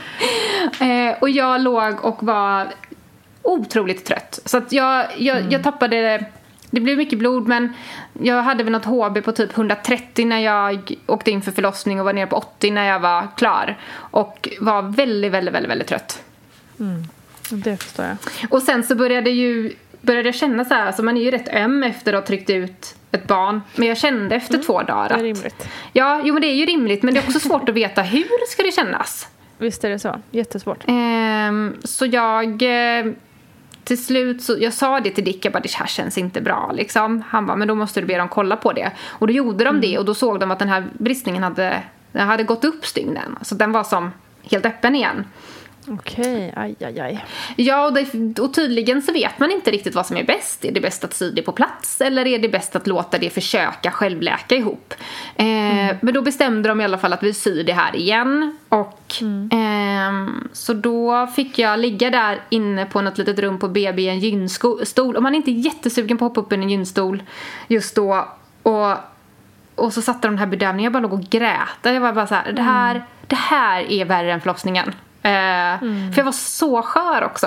Och jag låg och var... otroligt trött. Så att jag, jag, mm. jag tappade... Det blev mycket blod, men jag hade väl något H B på typ hundratrettio när jag åkte in för förlossning och var nere på åttio när jag var klar. Och var väldigt, väldigt, väldigt, väldigt trött. Mm. Det förstår jag. Och sen så började, ju, började jag känna så här, alltså man är ju rätt öm efter att ha tryckt ut ett barn. Men jag kände efter mm. två dagar att... Det är rimligt. Ja, jo, men det är ju rimligt, men det är också svårt att veta hur ska det kännas. Visst är det så. Jättesvårt. Ehm, så jag... Till slut så, jag sa det till Dick, jag bara, det här känns inte bra liksom. Han bara, men då måste du be dem kolla på det. Och då gjorde de mm. det och då såg de att den här bristningen hade, den hade gått upp stygnen. Så den var som helt öppen igen. Okej, aj, aj, aj. Ja, och, det, och tydligen så vet man inte riktigt vad som är bäst. Är det bäst att sy det på plats eller är det bäst att låta det försöka självläka ihop? Eh, mm. Men då bestämde de i alla fall att vi syr det här igen. Och mm. eh, så då fick jag ligga där inne på något litet rum på B B i en gynstol. Och man är inte jättesugen på att hoppa upp i en gynstol just då. Och, och så satte de den här bedövningen. Jag bara låg och grät. Jag var bara så här, det här, mm. det här är värre än förlossningen. Uh, mm. För jag var så skör också.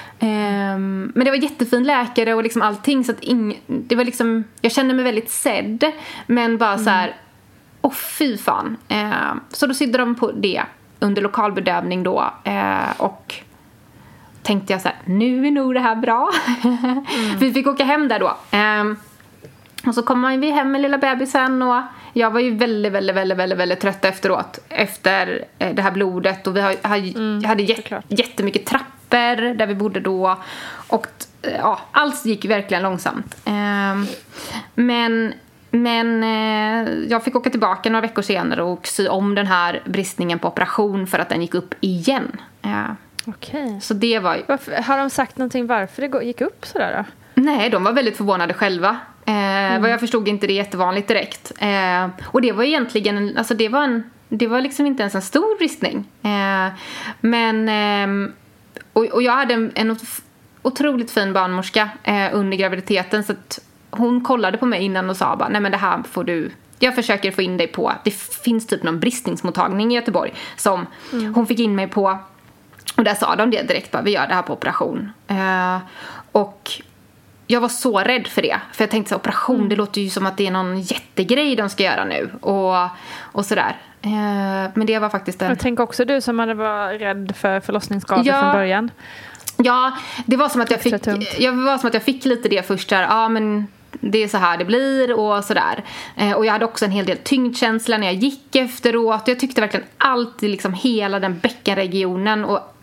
um, Men det var jättefin läkare och liksom allting. Så att ing- det var liksom, jag kände mig väldigt sedd. Men bara mm. så här, åh fy fan. uh, Så då sydde de på det under lokalbedövning då. uh, Och tänkte jag så här, nu är nog det här bra. mm. Vi fick åka hem där då. um, Och så kom vi hem med lilla bebisen och jag var ju väldigt, väldigt, väldigt, väldigt, väldigt trött efteråt. Efter det här blodet. Och vi hade, mm, hade jät- jättemycket trappor där vi bodde då. Och ja, allt gick verkligen långsamt. Um, men men uh, jag fick åka tillbaka några veckor senare och sy om den här bristningen på operation för att den gick upp igen. Uh, Okej. Så det var ju... Varför, har de sagt någonting varför det gick upp sådär då? Nej, de var väldigt förvånade själva. Eh, mm. Vad jag förstod inte det jättevanligt direkt. Eh, och det var egentligen, en, alltså det var en, det var liksom inte ens en stor bristning. Eh, men, eh, och, och jag hade en, en otroligt fin barnmorska eh, under graviditeten. Så att hon kollade på mig innan och sa bara, nej men det här får du, jag försöker få in dig på. Det finns typ någon bristningsmottagning i Göteborg som mm. hon fick in mig på. Och där sa de det direkt, bara, vi gör det här på operation. Eh, och jag var så rädd för det. För jag tänkte så, operation, mm. det låter ju som att det är någon jättegrej de ska göra nu. Och, och sådär. Eh, men det var faktiskt en... Jag tänker också du som hade varit rädd för förlossningsskador ja, från början. Ja, det var som att jag fick, jag var som att jag fick lite det först där. Ja, men det är så här det blir och sådär. Eh, och jag hade också en hel del tyngdkänsla när jag gick efteråt. Jag tyckte verkligen alltid liksom hela den bäckenregionen och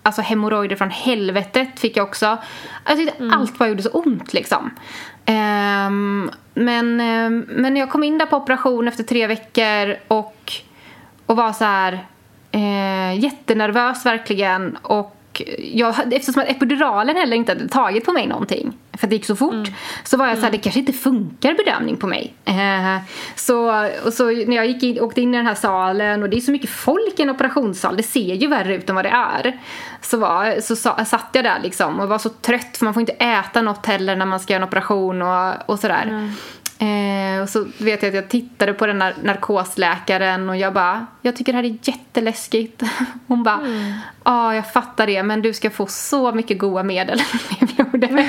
alltså hemorrojder från helvetet fick jag också. Jag tyckte mm. allt bara gjorde så ont liksom. Um, men, um, men när jag kom in där på operation efter tre veckor och, och var så här uh, jättenervös verkligen, och jag, eftersom att epiduralen heller inte hade tagit på mig någonting för att det gick så fort, mm. så var jag så här, det kanske inte funkar bedömning på mig. Eh, så, och så när jag gick in, åkte in i den här salen, och det är så mycket folk i en operationssal, det ser ju värre ut än vad det är. Så, var, så sa, satt jag där liksom och var så trött, för man får inte äta något heller när man ska göra en operation och, och sådär. Mm. Eh, och så vet jag att jag tittade på den här narkosläkaren och jag bara, jag tycker det här är jätteläskigt. Hon bara, ja mm. ah, jag fattar det, men du ska få så mycket goda medel i blodet.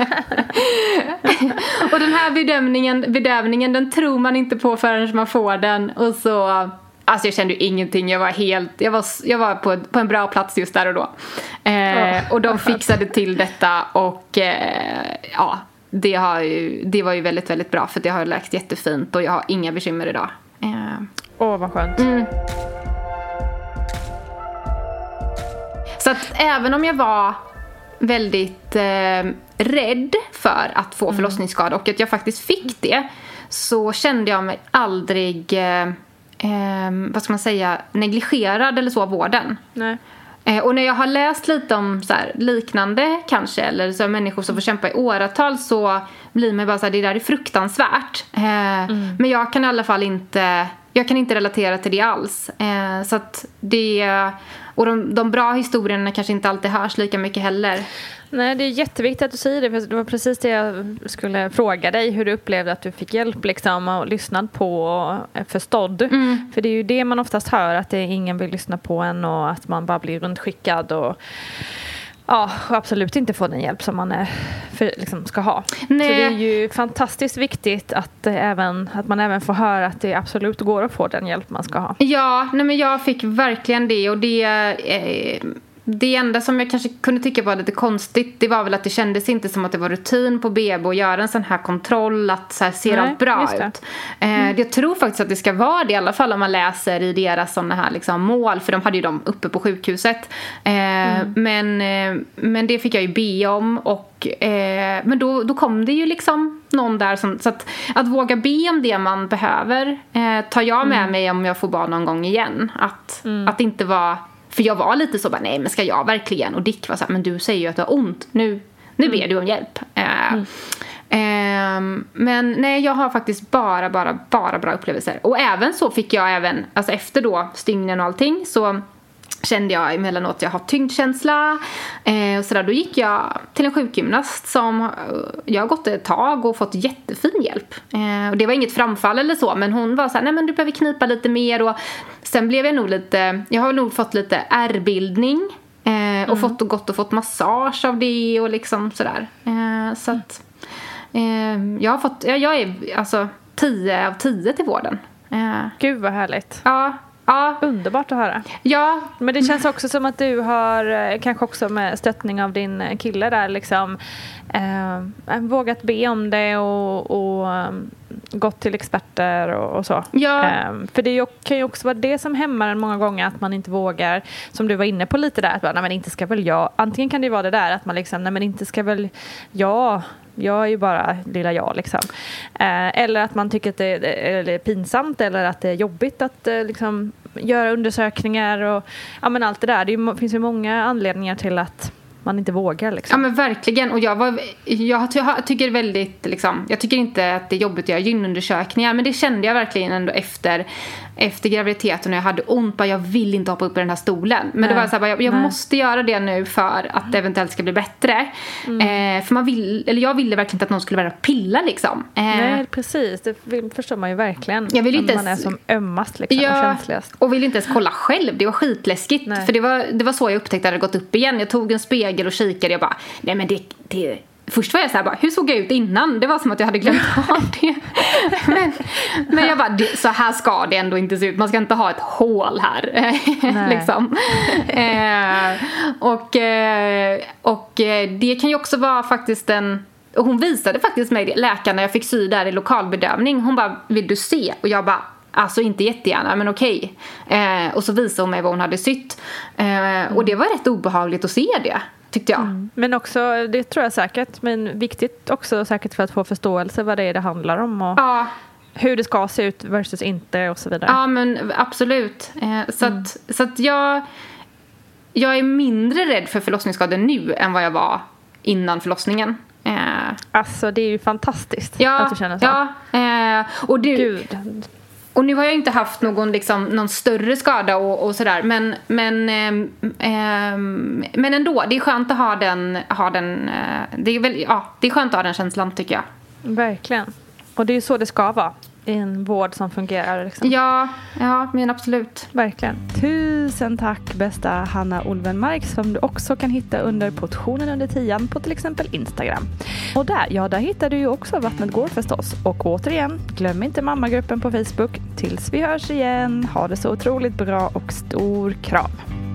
Och den här bedömningen, bedömningen den tror man inte på förrän man får den. Och så, alltså jag kände ju ingenting, jag var helt, jag var, jag var på, på en bra plats just där och då. Eh, oh, och de fixade till detta och eh, ja, Det, har ju, det var ju väldigt, väldigt bra, för det har läkt jättefint och jag har inga bekymmer idag. Åh, uh. oh, vad skönt. Mm. Så att även om jag var väldigt eh, rädd för att få förlossningsskada och att jag faktiskt fick det, så kände jag mig aldrig, eh, eh, vad ska man säga, negligerad eller så av vården. Nej. Och när jag har läst lite om så här, liknande kanske, eller så människor som får kämpa i åratal, så blir man bara så här, det där är fruktansvärt. Eh, mm. Men jag kan i alla fall inte, jag kan inte relatera till det alls. Eh, så att det, och de, de bra historierna kanske inte alltid hörs lika mycket heller. Nej, det är jätteviktigt att du säger det, för det var precis det jag skulle fråga dig, hur du upplevde att du fick hjälp liksom, och lyssnad på och förstådd. Mm. För det är ju det man oftast hör, att det är ingen vill lyssna på en och att man bara blir rundskickad och ja, absolut inte få den hjälp som man är för, liksom, ska ha. Nej. Så det är ju fantastiskt viktigt att, även, att man även får höra att det absolut går att få den hjälp man ska ha. Ja, nej, men jag fick verkligen det, och det eh, det enda som jag kanske kunde tycka var lite konstigt, det var väl att det kändes inte som att det var rutin på B B att göra en sån här kontroll, att så här, ser Nej, allt bra ut. Mm. Eh, jag tror faktiskt att det ska vara det, i alla fall om man läser i deras såna här liksom, mål, för de hade ju dem uppe på sjukhuset. Eh, mm. men, eh, men det fick jag ju be om, och eh, men då, då kom det ju liksom någon där som, så att, att våga be om det man behöver eh, tar jag med mm. mig om jag får barn någon gång igen. Att, mm. att inte vara. För jag var lite så bara, nej men ska jag verkligen? Och Dick var så här, men du säger ju att du har ont. Nu, nu ber mm. du om hjälp. Uh, mm. um, men nej, jag har faktiskt bara, bara, bara bra upplevelser. Och även så fick jag även, alltså efter då stygnen och allting, så kände jag emellanåt att jag har tyngdkänsla. Eh, och sådär, då gick jag till en sjukgymnast som jag har gått ett tag och fått jättefin hjälp. Eh, och det var inget framfall eller så, men hon var så här, nej men du behöver knipa lite mer. Och sen blev jag nog lite, jag har nog fått lite ärrbildning. Eh, och mm. fått och gått och fått massage av det och liksom sådär. Eh, så att eh, jag har fått, jag, jag är alltså tio av tio till vården. Eh, Gud vad härligt. Ja. Ja. Underbart att höra. Ja. Men det känns också som att du har, kanske också med stöttning av din kille där, liksom eh, vågat be om det och, och um, gått till experter och, och så. Ja. Eh, för det kan ju också vara det som hämmar en många gånger, att man inte vågar, som du var inne på lite där, att bara, nej men inte ska väl jag, antingen kan det vara det där att man liksom, nej men inte ska väl jag Jag är ju bara lilla jag liksom. Eh, eller att man tycker att det är, det är pinsamt, eller att det är jobbigt att eh, liksom, göra undersökningar och ja, men allt det där. Det är, finns ju många anledningar till att man inte vågar liksom. Ja men verkligen, och jag var jag, jag tycker väldigt liksom, jag tycker inte att det är jobbigt att göra gynundersökningar, men det kände jag verkligen ändå efter efter graviditeten när jag hade ont, bara jag vill inte hoppa upp i den här stolen. Men Nej. det var så här, bara, jag, jag måste göra det nu för att det eventuellt ska bli bättre. Mm. Eh, för man vill, eller jag ville verkligen inte att någon skulle vara pilla liksom. Eh, Nej, precis. Det förstår man ju verkligen. Jag vill inte man ens, är som ömmast liksom, ja, och känsligast. Och vill inte ens kolla själv. Det var skitläskigt. Nej. För det var, det var så jag upptäckte att det hade gått upp igen. Jag tog en spegel och kikade. Jag bara, nej men det... det först var jag så här bara, hur såg jag ut innan? Det var som att jag hade glömt av det. Men, men jag bara, det, så här ska det ändå inte se ut. Man ska inte ha ett hål här. liksom. eh, och, eh, och det kan ju också vara faktiskt en... Och hon visade faktiskt mig det, läkaren, när jag fick sy där i lokalbedömning. Hon bara, vill du se? Och jag bara, alltså inte jättegärna, men okej. Eh, och så visade hon mig vad hon hade sytt. Eh, mm. Och det var rätt obehagligt att se det, tyckte jag. Mm. Men också, det tror jag säkert, men viktigt också säkert för att få förståelse vad det är det handlar om och ja. hur det ska se ut versus inte och så vidare. Ja, men absolut. Eh, så mm. att, så att jag, jag är mindre rädd för förlossningsskador nu än vad jag var innan förlossningen. Eh. Alltså det är ju fantastiskt ja, att du känner så. Ja, eh, och du... Gud. Och nu har jag inte haft någon, liksom, någon större skada och, och sådär. Men, men, eh, men ändå, det är skönt att ha den, ha den eh, det, är väl, ja, det är skönt att ha den känslan, tycker jag. Verkligen. Och det är ju så det ska vara i en vård som fungerar. Liksom. Ja, ja, men absolut. Verkligen. Tusen tack bästa Hanna Olvenmark, som du också kan hitta under portionen under tian på till exempel Instagram. Och där, ja, där hittar du ju också Vattnet går förstås. Och återigen, glöm inte mammagruppen på Facebook. Tills vi hörs igen, ha det så otroligt bra och stor kram.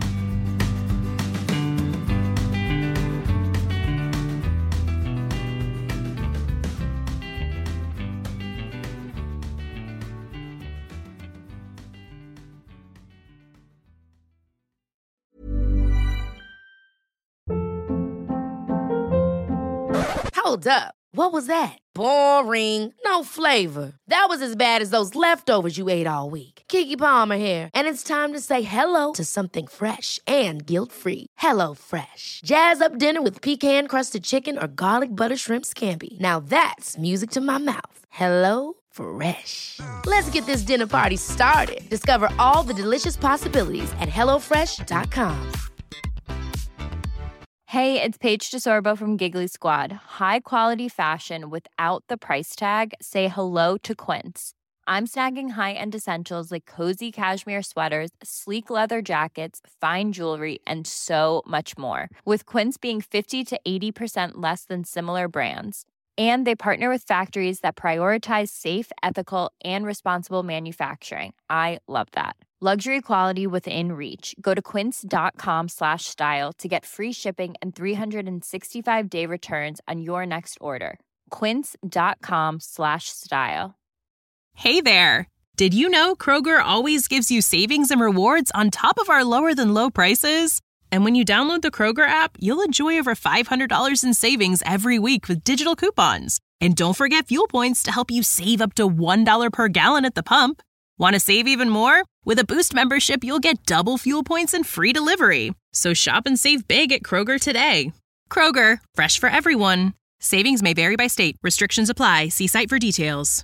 Hold up. What was that? Boring. No flavor. That was as bad as those leftovers you ate all week. Keke Palmer here, and it's time to say hello to something fresh and guilt-free. Hello Fresh. Jazz up dinner with pecan-crusted chicken or garlic butter shrimp scampi. Now that's music to my mouth. Hello Fresh. Let's get this dinner party started. Discover all the delicious possibilities at hello fresh dot com. Hey, it's Paige DeSorbo from Giggly Squad. High quality fashion without the price tag. Say hello to Quince. I'm snagging high-end essentials like cozy cashmere sweaters, sleek leather jackets, fine jewelry, and so much more. With Quince being fifty to eighty percent less than similar brands. And they partner with factories that prioritize safe, ethical, and responsible manufacturing. I love that. Luxury quality within reach. Go to quince.com slash style to get free shipping and three sixty-five day returns on your next order. Quince.com slash style. Hey there. Did you know Kroger always gives you savings and rewards on top of our lower than low prices? And when you download the Kroger app, you'll enjoy over five hundred dollars in savings every week with digital coupons. And don't forget fuel points to help you save up to one dollar per gallon at the pump. Want to save even more? With a Boost membership, you'll get double fuel points and free delivery. So shop and save big at Kroger today. Kroger, fresh for everyone. Savings may vary by state. Restrictions apply. See site for details.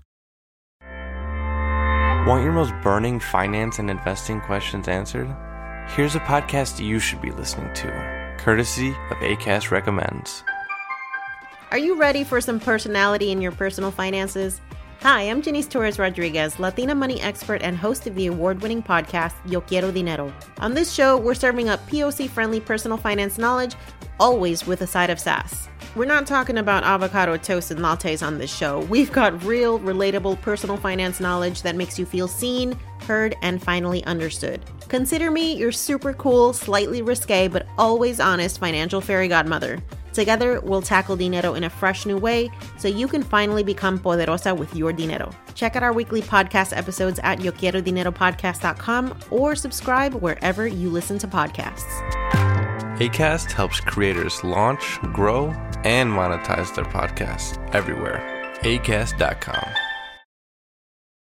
Want your most burning finance and investing questions answered? Here's a podcast you should be listening to, courtesy of Acast Recommends. Are you ready for some personality in your personal finances? Hi, I'm Janice Torres-Rodriguez, Latina money expert and host of the award-winning podcast, Yo Quiero Dinero. On this show, we're serving up P O C-friendly personal finance knowledge, always with a side of sass. We're not talking about avocado toast and lattes on this show. We've got real, relatable personal finance knowledge that makes you feel seen, heard, and finally understood. Consider me your super cool, slightly risque, but always honest financial fairy godmother. Together, we'll tackle dinero in a fresh new way so you can finally become poderosa with your dinero. Check out our weekly podcast episodes at yo quiero dinero podcast dot com or subscribe wherever you listen to podcasts. Acast helps creators launch, grow, and monetize their podcasts everywhere. acast dot com.